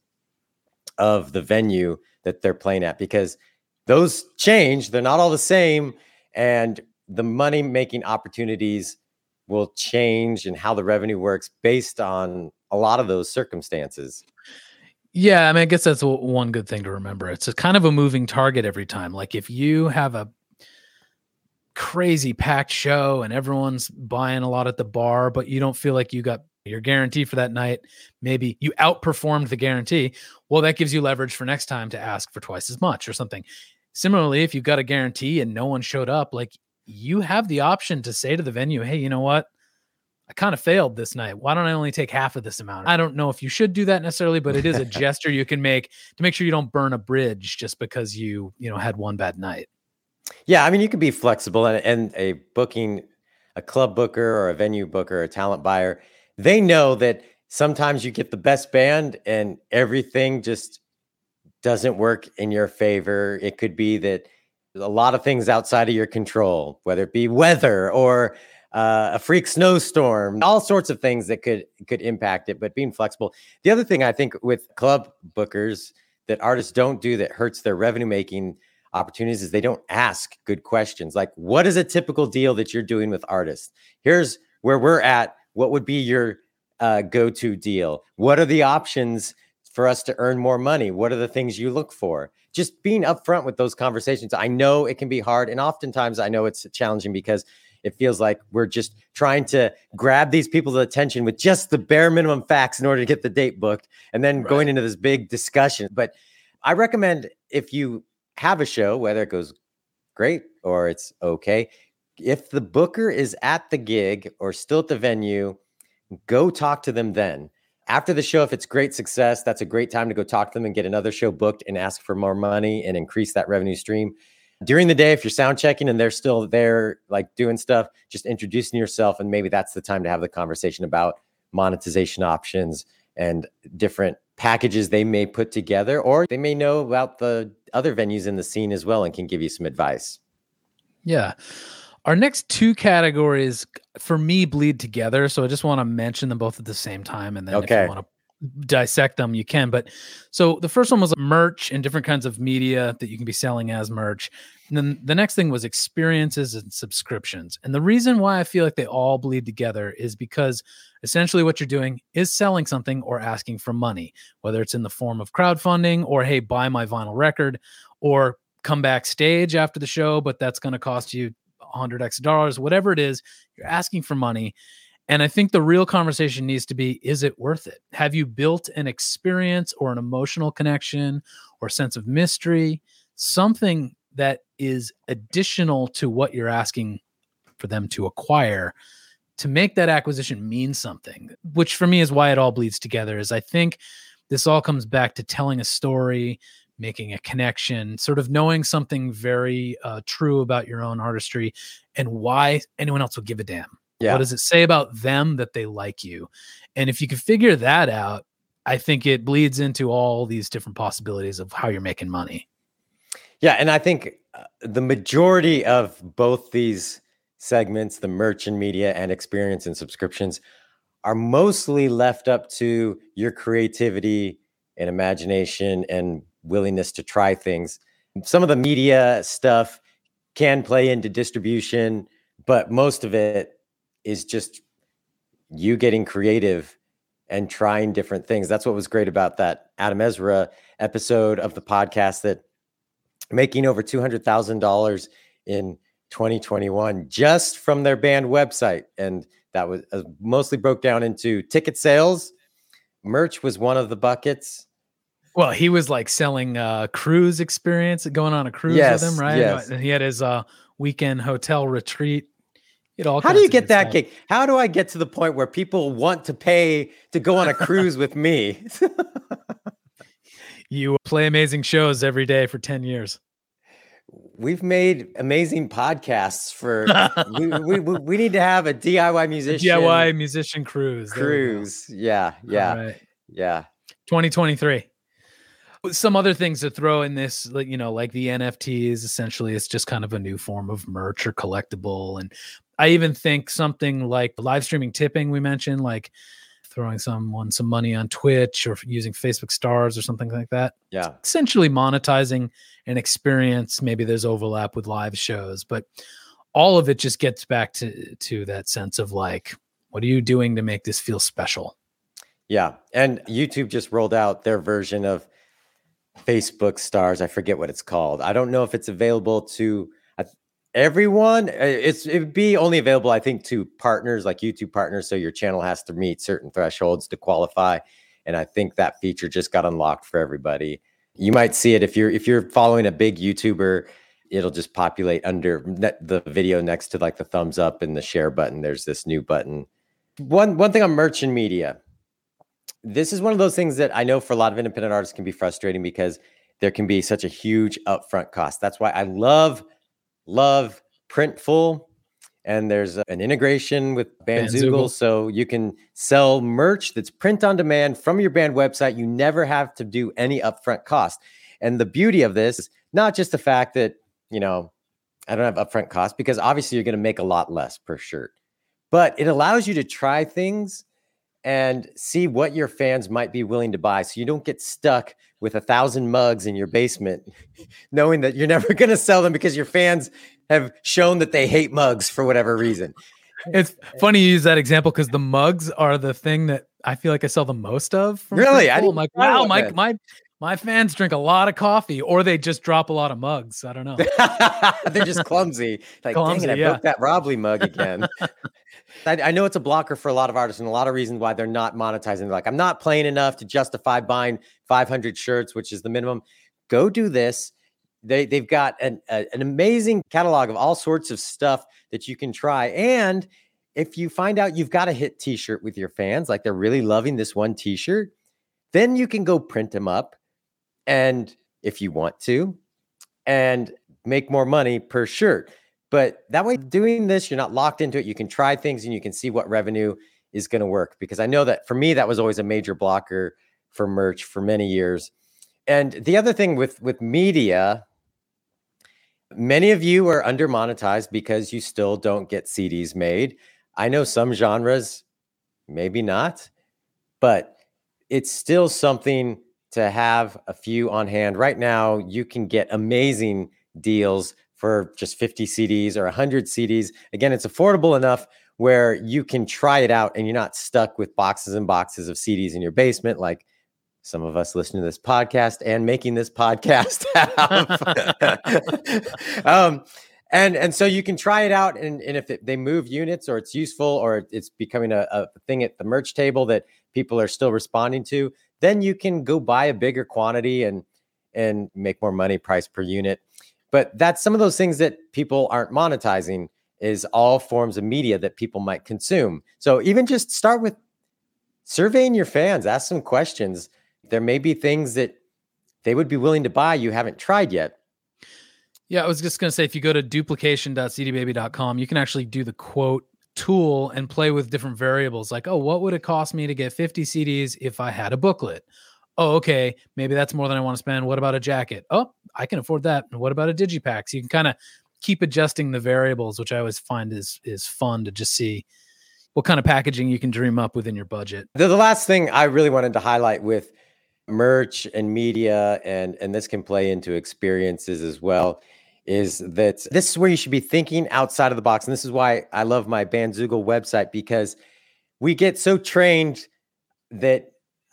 of the venue that they're playing at, because those change. They're not all the same. And the money making opportunities will change and how the revenue works based on a lot of those circumstances. Yeah, I mean, I guess that's w- one good thing to remember. It's a kind of a moving target every time. Like if you have a crazy packed show and everyone's buying a lot at the bar, but you don't feel like you got your guarantee for that night, maybe you outperformed the guarantee. Well, that gives you leverage for next time to ask for twice as much or something. Similarly, if you've got a guarantee and no one showed up, like you have the option to say to the venue, hey, you know what? I kind of failed this night. Why don't I only take half of this amount? I don't know if you should do that necessarily, but it is a gesture you can make to make sure you don't burn a bridge just because you, you know, had one bad night. Yeah, I mean, you can be flexible, and, and a booking, a club booker or a venue booker or a talent buyer, they know that sometimes you get the best band and everything just doesn't work in your favor. It could be that a lot of things outside of your control, whether it be weather or uh, a freak snowstorm, all sorts of things that could could impact it, but being flexible. The other thing I think with club bookers that artists don't do that hurts their revenue making opportunities is they don't ask good questions. Like, what is a typical deal that you're doing with artists? Here's where we're at. What would be your uh, go-to deal? What are the options for us to earn more money? What are the things you look for? Just being upfront with those conversations. I know it can be hard. And oftentimes I know it's challenging because it feels like we're just trying to grab these people's attention with just the bare minimum facts in order to get the date booked and then Right. going into this big discussion. But I recommend if you have a show, whether it goes great or it's okay, if the booker is at the gig or still at the venue, go talk to them then. After the show, if it's great success, that's a great time to go talk to them and get another show booked and ask for more money and increase that revenue stream. During the day, if you're sound checking and they're still there, like doing stuff, just introducing yourself, and maybe that's the time to have the conversation about monetization options and different packages they may put together, or they may know about the other venues in the scene as well and can give you some advice. Yeah. Our next two categories for me bleed together. So I just want to mention them both at the same time. And then if Okay. you want to dissect them, you can. But so the first one was merch and different kinds of media that you can be selling as merch. And then the next thing was experiences and subscriptions. And the reason why I feel like they all bleed together is because essentially what you're doing is selling something or asking for money, whether it's in the form of crowdfunding or, hey, buy my vinyl record, or come backstage after the show, but that's going to cost you one hundred extra dollars, whatever it is, you're asking for money. And I think the real conversation needs to be, is it worth it? Have you built an experience or an emotional connection or sense of mystery, something that is additional to what you're asking for them to acquire, to make that acquisition mean something, which for me is why it all bleeds together. Is I think this all comes back to telling a story, making a connection, sort of knowing something very uh, true about your own artistry and why anyone else would give a damn. Yeah. What does it say about them that they like you? And if you can figure that out, I think it bleeds into all these different possibilities of how you're making money. Yeah. And I think uh, the majority of both these segments, the merch and media and experience and subscriptions, are mostly left up to your creativity and imagination and willingness to try things. Some of the media stuff can play into distribution, but most of it is just you getting creative and trying different things. That's what was great about that Adam Ezra episode of the podcast, that making over two hundred thousand dollars in twenty twenty-one just from their band website. And that was uh, mostly broke down into ticket sales. Merch was one of the buckets. Well, he was like selling a cruise experience, going on a cruise Yes, with him, right? yes. And he had his uh, weekend hotel retreat. It all How do you get that gig? How do I get to the point where people want to pay to go on a cruise with me? You play amazing shows every day for ten years. We've made amazing podcasts for, we, we, we, we need to have a D I Y musician. D I Y musician cruise. Cruise. Yeah. Yeah. Right. Yeah. twenty twenty-three. Some other things to throw in this, like, you know, like the N F Ts, essentially, it's just kind of a new form of merch or collectible. And I even think something like live streaming tipping we mentioned, like throwing someone some money on Twitch or using Facebook stars or something like that. Yeah. It's essentially monetizing an experience. Maybe there's overlap with live shows, but all of it just gets back to, to that sense of like, what are you doing to make this feel special? Yeah. And YouTube just rolled out their version of Facebook stars. I forget what it's called. I don't know if it's available to uh, everyone. It's it would be only available, I think, to partners, like YouTube partners. So your channel has to meet certain thresholds to qualify. And I think that feature just got unlocked for everybody. You might see it if you're if you're following a big YouTuber. It'll just populate under the video next to like the thumbs up and the share button. There's this new button. One one thing on merch and media. This is one of those things that I know for a lot of independent artists can be frustrating because there can be such a huge upfront cost. That's why I love, love Printful. And there's an integration with Bandzoogle. So you can sell merch that's print on demand from your band website. You never have to do any upfront cost. And the beauty of this is not just the fact that, you know, I don't have upfront costs, because obviously you're going to make a lot less per shirt, but it allows you to try things and see what your fans might be willing to buy. So you don't get stuck with a thousand mugs in your basement, knowing that you're never going to sell them because your fans have shown that they hate mugs for whatever reason. It's funny you use that example because the mugs are the thing that I feel like I sell the most of. From really? I I'm like, wow, my, my, my fans drink a lot of coffee, or they just drop a lot of mugs. I don't know. They're just clumsy. Like, clumsy, dang it, I yeah. broke that Robley mug again. I, I know it's a blocker for a lot of artists and a lot of reasons why they're not monetizing. They're like, I'm not playing enough to justify buying five hundred shirts, which is the minimum. Go do this. They, they've got an, a, an amazing catalog of all sorts of stuff that you can try. And if you find out you've got a hit t-shirt with your fans, like they're really loving this one t-shirt, then you can go print them up. And if you want to, and make more money per shirt. But that way, doing this, you're not locked into it. You can try things and you can see what revenue is going to work. Because I know that for me, that was always a major blocker for merch for many years. And the other thing with, with media, many of you are under monetized because you still don't get C Ds made. I know some genres, maybe not, but it's still something to have a few on hand. Right now, you can get amazing deals for just fifty C Ds or one hundred C Ds. Again, it's affordable enough where you can try it out and you're not stuck with boxes and boxes of C Ds in your basement like some of us listening to this podcast and making this podcast have. um, And and so you can try it out, and, and if it, they move units or it's useful or it's becoming a, a thing at the merch table that people are still responding to, then you can go buy a bigger quantity and and make more money price per unit. But that's some of those things that people aren't monetizing, is all forms of media that people might consume. So even just start with surveying your fans, ask some questions. There may be things that they would be willing to buy you haven't tried yet. Yeah, I was just going to say, if you go to duplication dot c d baby dot com, you can actually do the quote tool and play with different variables. Like, oh, what would it cost me to get fifty C Ds if I had a booklet? Oh, okay, maybe that's more than I want to spend. What about a jacket? Oh, I can afford that. And what about a digipack? So you can kind of keep adjusting the variables, which I always find is is fun to just see what kind of packaging you can dream up within your budget. The, the last thing I really wanted to highlight with merch and media, and and this can play into experiences as well, is that this is where you should be thinking outside of the box. And this is why I love my Bandzoogle website, because we get so trained that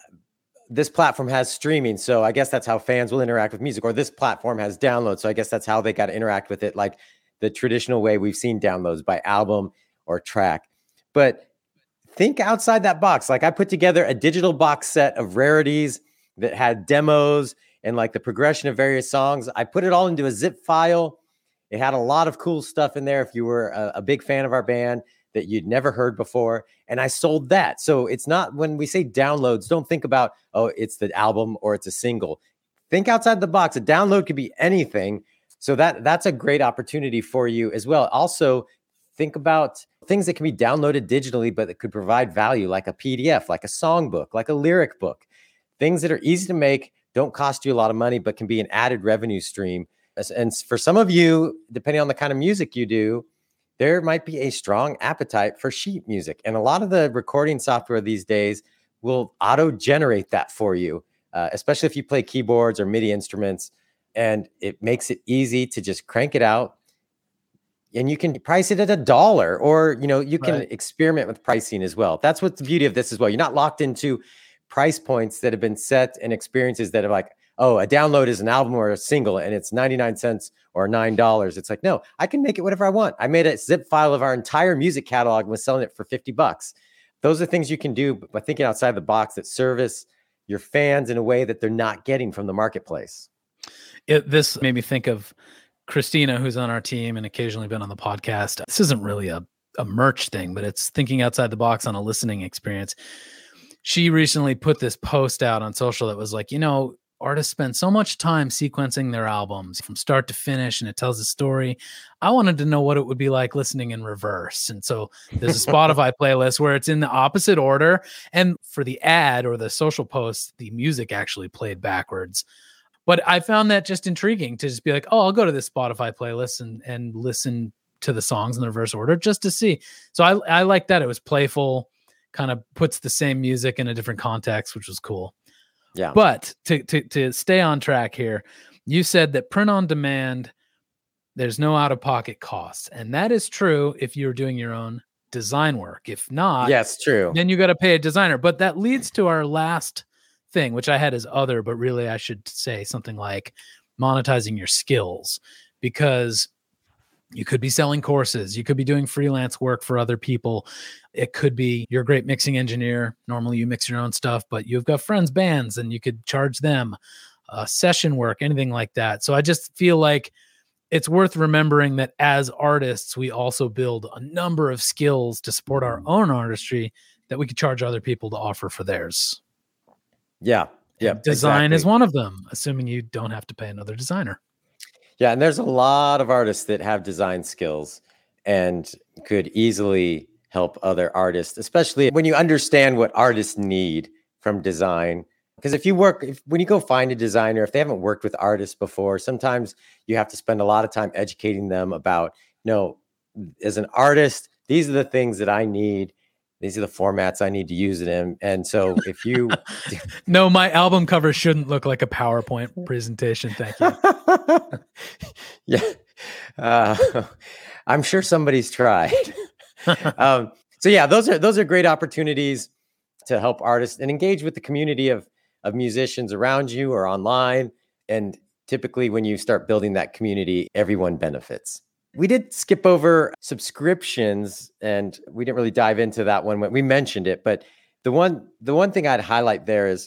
this platform has streaming. So I guess that's how fans will interact with music, or this platform has downloads. So I guess that's how they got to interact with it, like the traditional way we've seen downloads, by album or track. But think outside that box. Like, I put together a digital box set of rarities that had demos and like the progression of various songs. I put it all into a zip file. It had a lot of cool stuff in there if you were a, a big fan of our band that you'd never heard before. And I sold that. So it's not, when we say downloads, don't think about, oh, it's the album or it's a single. Think outside the box. A download could be anything. So that that's a great opportunity for you as well. Also, think about things that can be downloaded digitally, but that could provide value, like a P D F, like a songbook, like a lyric book. Things that are easy to make, don't cost you a lot of money, but can be an added revenue stream. And for some of you, depending on the kind of music you do, there might be a strong appetite for sheet music. And a lot of the recording software these days will auto-generate that for you, uh, especially if you play keyboards or MIDI instruments. And it makes it easy to just crank it out. And you can price it at a dollar, or, you know, you can right. experiment with pricing as well. That's what's the beauty of this as well. You're not locked into price points that have been set and experiences that are like, oh, a download is an album or a single and it's ninety-nine cents or nine dollars. It's like, no, I can make it whatever I want. I made a zip file of our entire music catalog and was selling it for fifty bucks. Those are things you can do by thinking outside the box that service your fans in a way that they're not getting from the marketplace. It, this made me think of Christina, who's on our team and occasionally been on the podcast. This isn't really a, a merch thing, but it's thinking outside the box on a listening experience. She recently put this post out on social that was like, you know, artists spend so much time sequencing their albums from start to finish, and it tells a story. I wanted to know what it would be like listening in reverse. And so there's a Spotify playlist where it's in the opposite order. And for the ad or the social post, the music actually played backwards. But I found that just intriguing to just be like, oh, I'll go to this Spotify playlist and, and listen to the songs in the reverse order just to see. So I, I like that. It was playful, kind of puts the same music in a different context, which was cool. Yeah. But to, to, to stay on track here, you said that print on demand, there's no out-of-pocket costs. And that is true if you're doing your own design work. If not, yes, true. Then you got to pay a designer. But that leads to our last thing, which I had as other, but really I should say something like monetizing your skills, because you could be selling courses. You could be doing freelance work for other people. It could be you're a great mixing engineer. Normally you mix your own stuff, but you've got friends, bands, and you could charge them uh, session work, anything like that. So I just feel like it's worth remembering that as artists, we also build a number of skills to support our own artistry that we could charge other people to offer for theirs. Yeah. Yeah. Design exactly. is one of them, assuming you don't have to pay another designer. Yeah. And there's a lot of artists that have design skills and could easily help other artists, especially when you understand what artists need from design. Because if you work, if, when you go find a designer, if they haven't worked with artists before, sometimes you have to spend a lot of time educating them about, you know, as an artist, these are the things that I need. These are the formats I need to use it in. And so if you... No, my album cover shouldn't look like a PowerPoint presentation. Thank you. Yeah. Uh, I'm sure somebody's tried. um, so yeah, those are those are great opportunities to help artists and engage with the community of, of musicians around you or online. And typically when you start building that community, everyone benefits. We did skip over subscriptions, and we didn't really dive into that one when we mentioned it. But the one, the one thing I'd highlight there is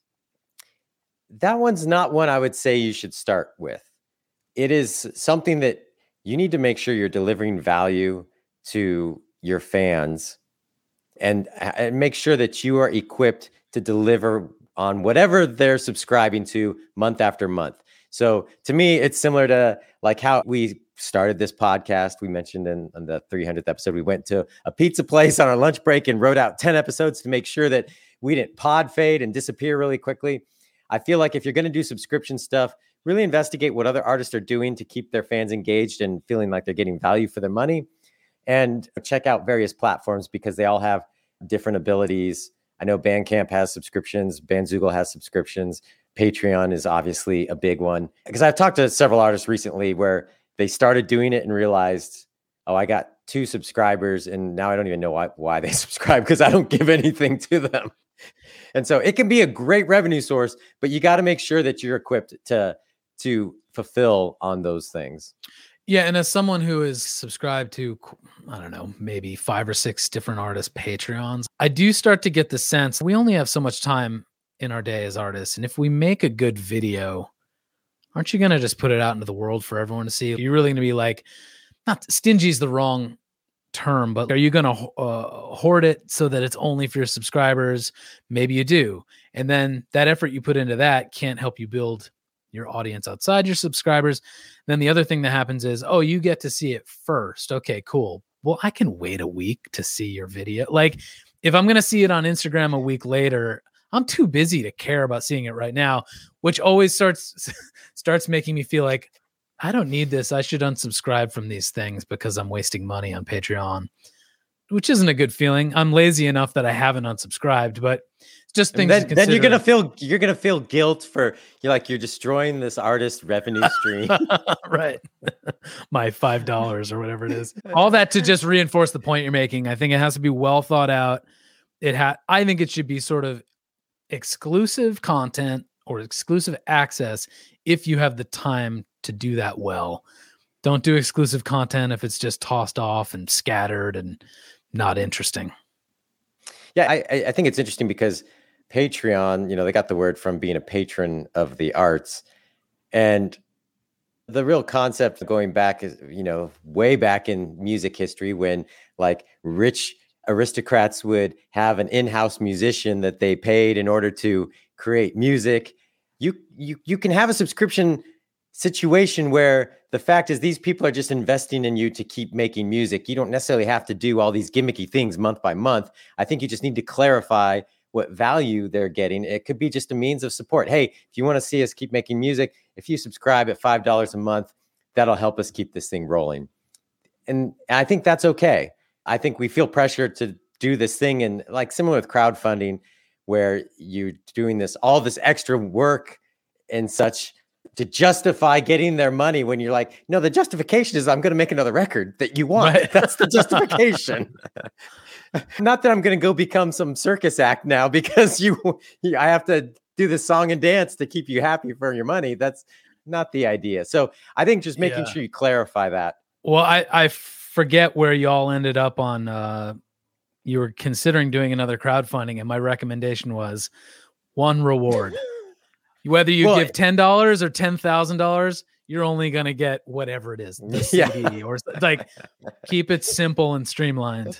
that one's not one I would say you should start with. It is something that you need to make sure you're delivering value to your fans, and, and make sure that you are equipped to deliver on whatever they're subscribing to month after month. So to me, it's similar to like how we started this podcast. We mentioned in, in the three hundredth episode, we went to a pizza place on our lunch break and wrote out ten episodes to make sure that we didn't pod fade and disappear really quickly. I feel like if you're going to do subscription stuff, really investigate what other artists are doing to keep their fans engaged and feeling like they're getting value for their money, and check out various platforms because they all have different abilities. I know Bandcamp has subscriptions, Bandzoogle has subscriptions. Patreon is obviously a big one, because I've talked to several artists recently where they started doing it and realized, oh, I got two subscribers and now I don't even know why, why they subscribe, because I don't give anything to them. And so it can be a great revenue source, but you got to make sure that you're equipped to, to fulfill on those things. Yeah. And as someone who is subscribed to, I don't know, maybe five or six different artists' Patreons, I do start to get the sense we only have so much time in our day as artists. And if we make a good video, aren't you going to just put it out into the world for everyone to see? You're really going to be like, not stingy is the wrong term, but are you going to uh, hoard it so that it's only for your subscribers? Maybe you do. And then that effort you put into that can't help you build your audience outside your subscribers. Then the other thing that happens is, oh, you get to see it first. Okay, cool. Well, I can wait a week to see your video. Like if I'm going to see it on Instagram a week later, I'm too busy to care about seeing it right now, which always starts starts making me feel like I don't need this. I should unsubscribe from these things because I'm wasting money on Patreon, which isn't a good feeling. I'm lazy enough that I haven't unsubscribed, but it's just things. Then, to then you're gonna feel you're gonna feel guilt for you're like you're destroying this artist's revenue stream, right? My five dollars or whatever it is. All that to just reinforce the point you're making. I think it has to be well thought out. It ha- I think it should be sort of exclusive content or exclusive access if you have the time to do that well. Don't do exclusive content if it's just tossed off and scattered and not interesting. Yeah, I, I think it's interesting because Patreon, you know, they got the word from being a patron of the arts. And the real concept going back is, you know, way back in music history when like rich aristocrats would have an in-house musician that they paid in order to create music. You you you can have a subscription situation where the fact is these people are just investing in you to keep making music. You don't necessarily have to do all these gimmicky things month by month. I think you just need to clarify what value they're getting. It could be just a means of support. Hey, if you want to see us keep making music, if you subscribe at five dollars a month, that'll help us keep this thing rolling. And I think that's okay. I think we feel pressure to do this thing, and like similar with crowdfunding, where you're doing this, all this extra work and such to justify getting their money when you're like, no, the justification is I'm going to make another record that you want. Right. That's the justification. Not that I'm going to go become some circus act now because you, I have to do this song and dance to keep you happy for your money. That's not the idea. So I think just making yeah. sure you clarify that. Well, I, I forget where y'all ended up on, uh, you were considering doing another crowdfunding, and my recommendation was one reward. Whether you well, give ten dollars or ten thousand dollars, you're only going to get whatever it is, the C D yeah. or like keep it simple and streamlined.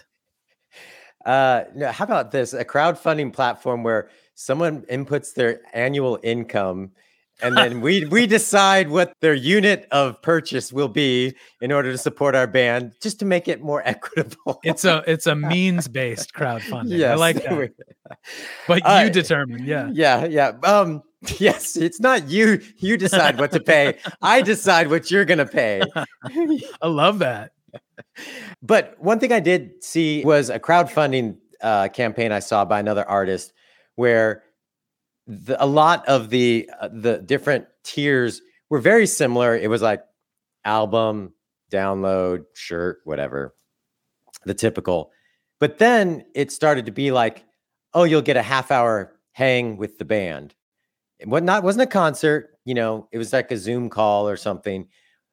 Uh, no, how about this? A crowdfunding platform where someone inputs their annual income and then we we decide what their unit of purchase will be in order to support our band, just to make it more equitable. It's a it's a means based crowdfunding. Yes. I like that. But you uh, determine, yeah, yeah, yeah. Um, yes, it's not you. You decide what to pay. I decide what you're gonna pay. I love that. But one thing I did see was a crowdfunding uh, campaign I saw by another artist where the, a lot of the uh, the different tiers were very similar. It was like album, download, shirt, whatever, the typical. But then it started to be like, oh, you'll get a half hour hang with the band. What not wasn't a concert, you know, it was like a Zoom call or something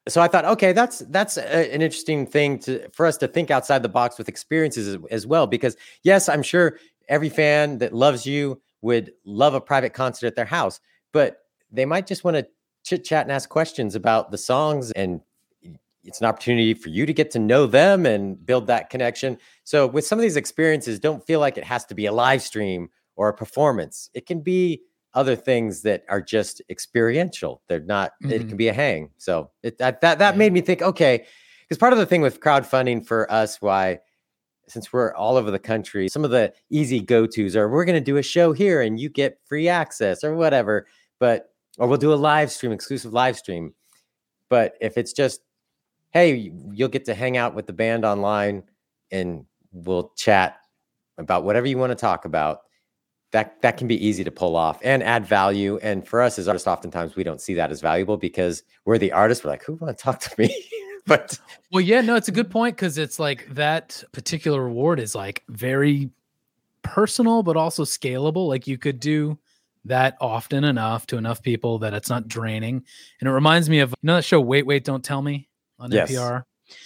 so I thought, okay, that's that's a, an interesting thing to for us to think outside the box with experiences as, as well. Because yes, I'm sure every fan that loves you would love a private concert at their house, but they might just want to chit chat and ask questions about the songs, and it's an opportunity for you to get to know them and build that connection. So with some of these experiences, don't feel like it has to be a live stream or a performance. It can be other things that are just experiential. They're not, mm-hmm. It can be a hang. So it, that, that, that yeah. made me think, okay, because part of the thing with crowdfunding for us, why, since we're all over the country, some of the easy go-tos are, we're going to do a show here and you get free access or whatever, but, or we'll do a live stream, exclusive live stream. But if it's just, hey, you'll get to hang out with the band online and we'll chat about whatever you want to talk about. That that can be easy to pull off and add value. And for us as artists, oftentimes we don't see that as valuable because we're the artists. We're like, who want to talk to me? But well, yeah, no, it's a good point, because it's like that particular reward is like very personal, but also scalable. Like you could do that often enough to enough people that it's not draining. And it reminds me of, you know, that show Wait, Wait, Don't Tell Me on yes. N P R.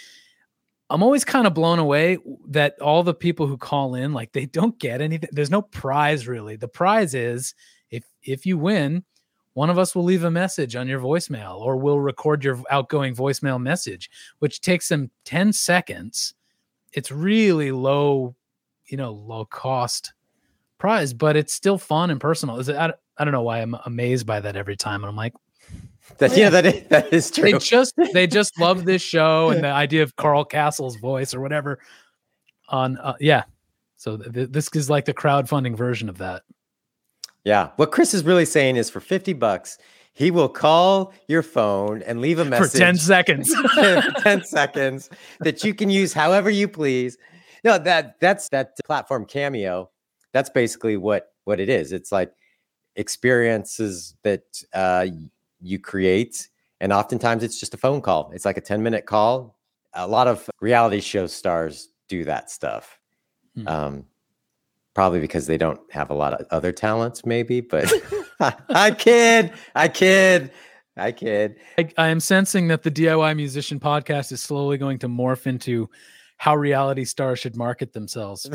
I'm always kind of blown away that all the people who call in, like they don't get anything. There's no prize really. The prize is if if you win, one of us will leave a message on your voicemail, or we'll record your outgoing voicemail message, which takes them ten seconds. It's really low, you know, low cost prize, but it's still fun and personal. Is it? I, I don't know why I'm amazed by that every time. And I'm like, That, yeah, that is, that is true. They just they just love this show and the idea of Carl Castle's voice or whatever. On uh, yeah, so th- this is like the crowdfunding version of that. Yeah, what Chris is really saying is for fifty bucks, he will call your phone and leave a message for ten seconds. for ten seconds that you can use however you please. No, that that's that platform Cameo. That's basically what what it is. It's like experiences that uh, you create, and oftentimes it's just a phone call. It's like a ten minute call. A lot of reality show stars do that stuff. Hmm. Um, probably because they don't have a lot of other talents, maybe, but I kid, I kid, I kid. I, I am sensing that the D I Y Musician podcast is slowly going to morph into how reality stars should market themselves.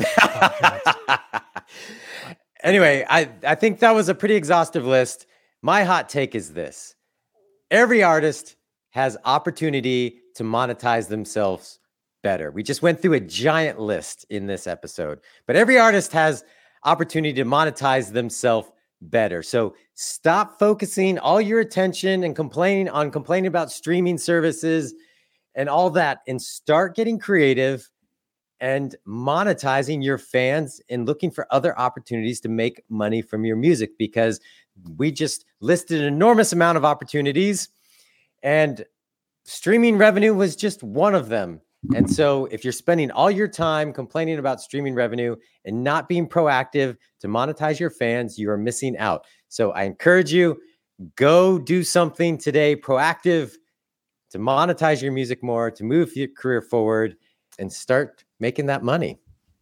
Anyway, I, I think that was a pretty exhaustive list. My hot take is this. Every artist has opportunity to monetize themselves better. We just went through a giant list in this episode, but every artist has opportunity to monetize themselves better. So stop focusing all your attention and complaining on complaining about streaming services and all that, and start getting creative and monetizing your fans and looking for other opportunities to make money from your music, because we just listed an enormous amount of opportunities and streaming revenue was just one of them. And so if you're spending all your time complaining about streaming revenue and not being proactive to monetize your fans, you are missing out. So I encourage you, go do something today, proactive, to monetize your music more, to move your career forward and start making that money.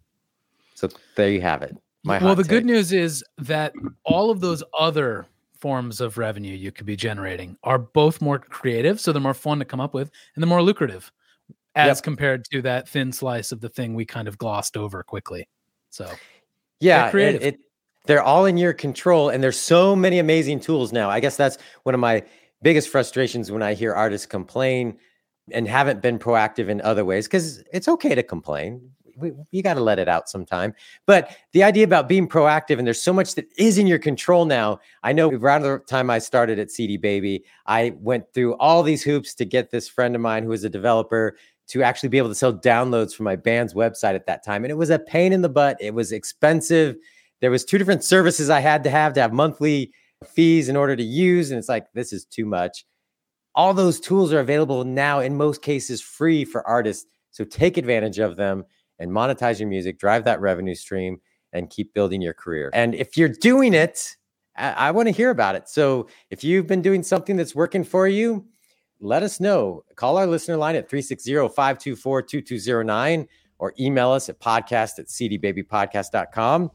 So there you have it. My well, the take. good news is that all of those other forms of revenue you could be generating are both more creative, so they're more fun to come up with, and they're more lucrative as yep. compared to that thin slice of the thing we kind of glossed over quickly. So yeah, it, it, they're all in your control, and there's so many amazing tools now. I guess that's one of my biggest frustrations when I hear artists complain and haven't been proactive in other ways, because it's okay to complain. We, you got to let it out sometime. But the idea about being proactive, and there's so much that is in your control now. I know around the time I started at C D Baby, I went through all these hoops to get this friend of mine who was a developer to actually be able to sell downloads from my band's website at that time. And it was a pain in the butt. It was expensive. There was two different services I had to have to have monthly fees in order to use. And it's like, this is too much. All those tools are available now, in most cases free for artists. So take advantage of them and monetize your music, drive that revenue stream, and keep building your career. And if you're doing it, I, I want to hear about it. So if you've been doing something that's working for you, let us know. Call our listener line at three six zero, five two four, two two zero nine or email us at podcast at c d baby podcast dot com.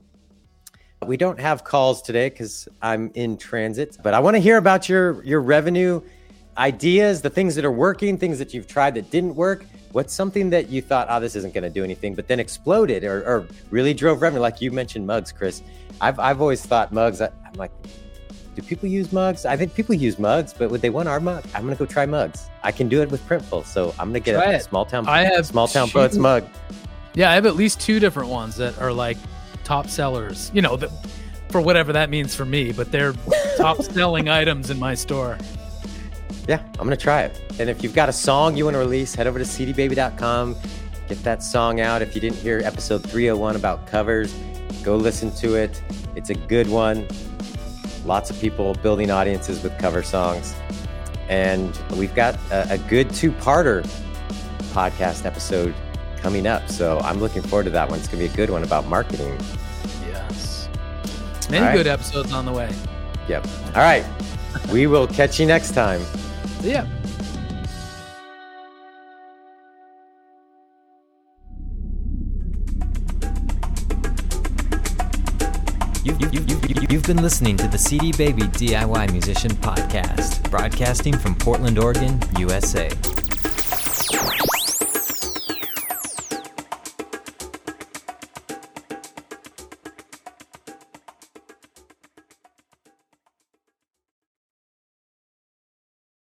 We don't have calls today because I'm in transit, but I want to hear about your, your revenue ideas, the things that are working, things that you've tried that didn't work. What's something that you thought, oh, this isn't going to do anything, but then exploded or, or really drove revenue? Like you mentioned mugs, Chris. I've I've always thought mugs. I, I'm like, do people use mugs? I think people use mugs, but would they want our mug? I'm going to go try mugs. I can do it with Printful, so I'm going to get Try a it. small town. I have small town two- poets mug. Yeah, I have at least two different ones that are like top sellers. You know, the, for whatever that means for me, but they're top selling items in my store. Yeah, I'm going to try it. And if you've got a song you want to release, head over to c d baby dot com. Get that song out. If you didn't hear episode three oh one about covers, go listen to it. It's a good one. Lots of people building audiences with cover songs. And we've got a, a good two-parter podcast episode coming up. So I'm looking forward to that one. It's going to be a good one about marketing. Yes. Many All right. good episodes on the way. Yep. All right. We will catch you next time. See ya. You've, you've, you've, you've been listening to the C D Baby D I Y Musician Podcast, broadcasting from Portland, Oregon, U S A.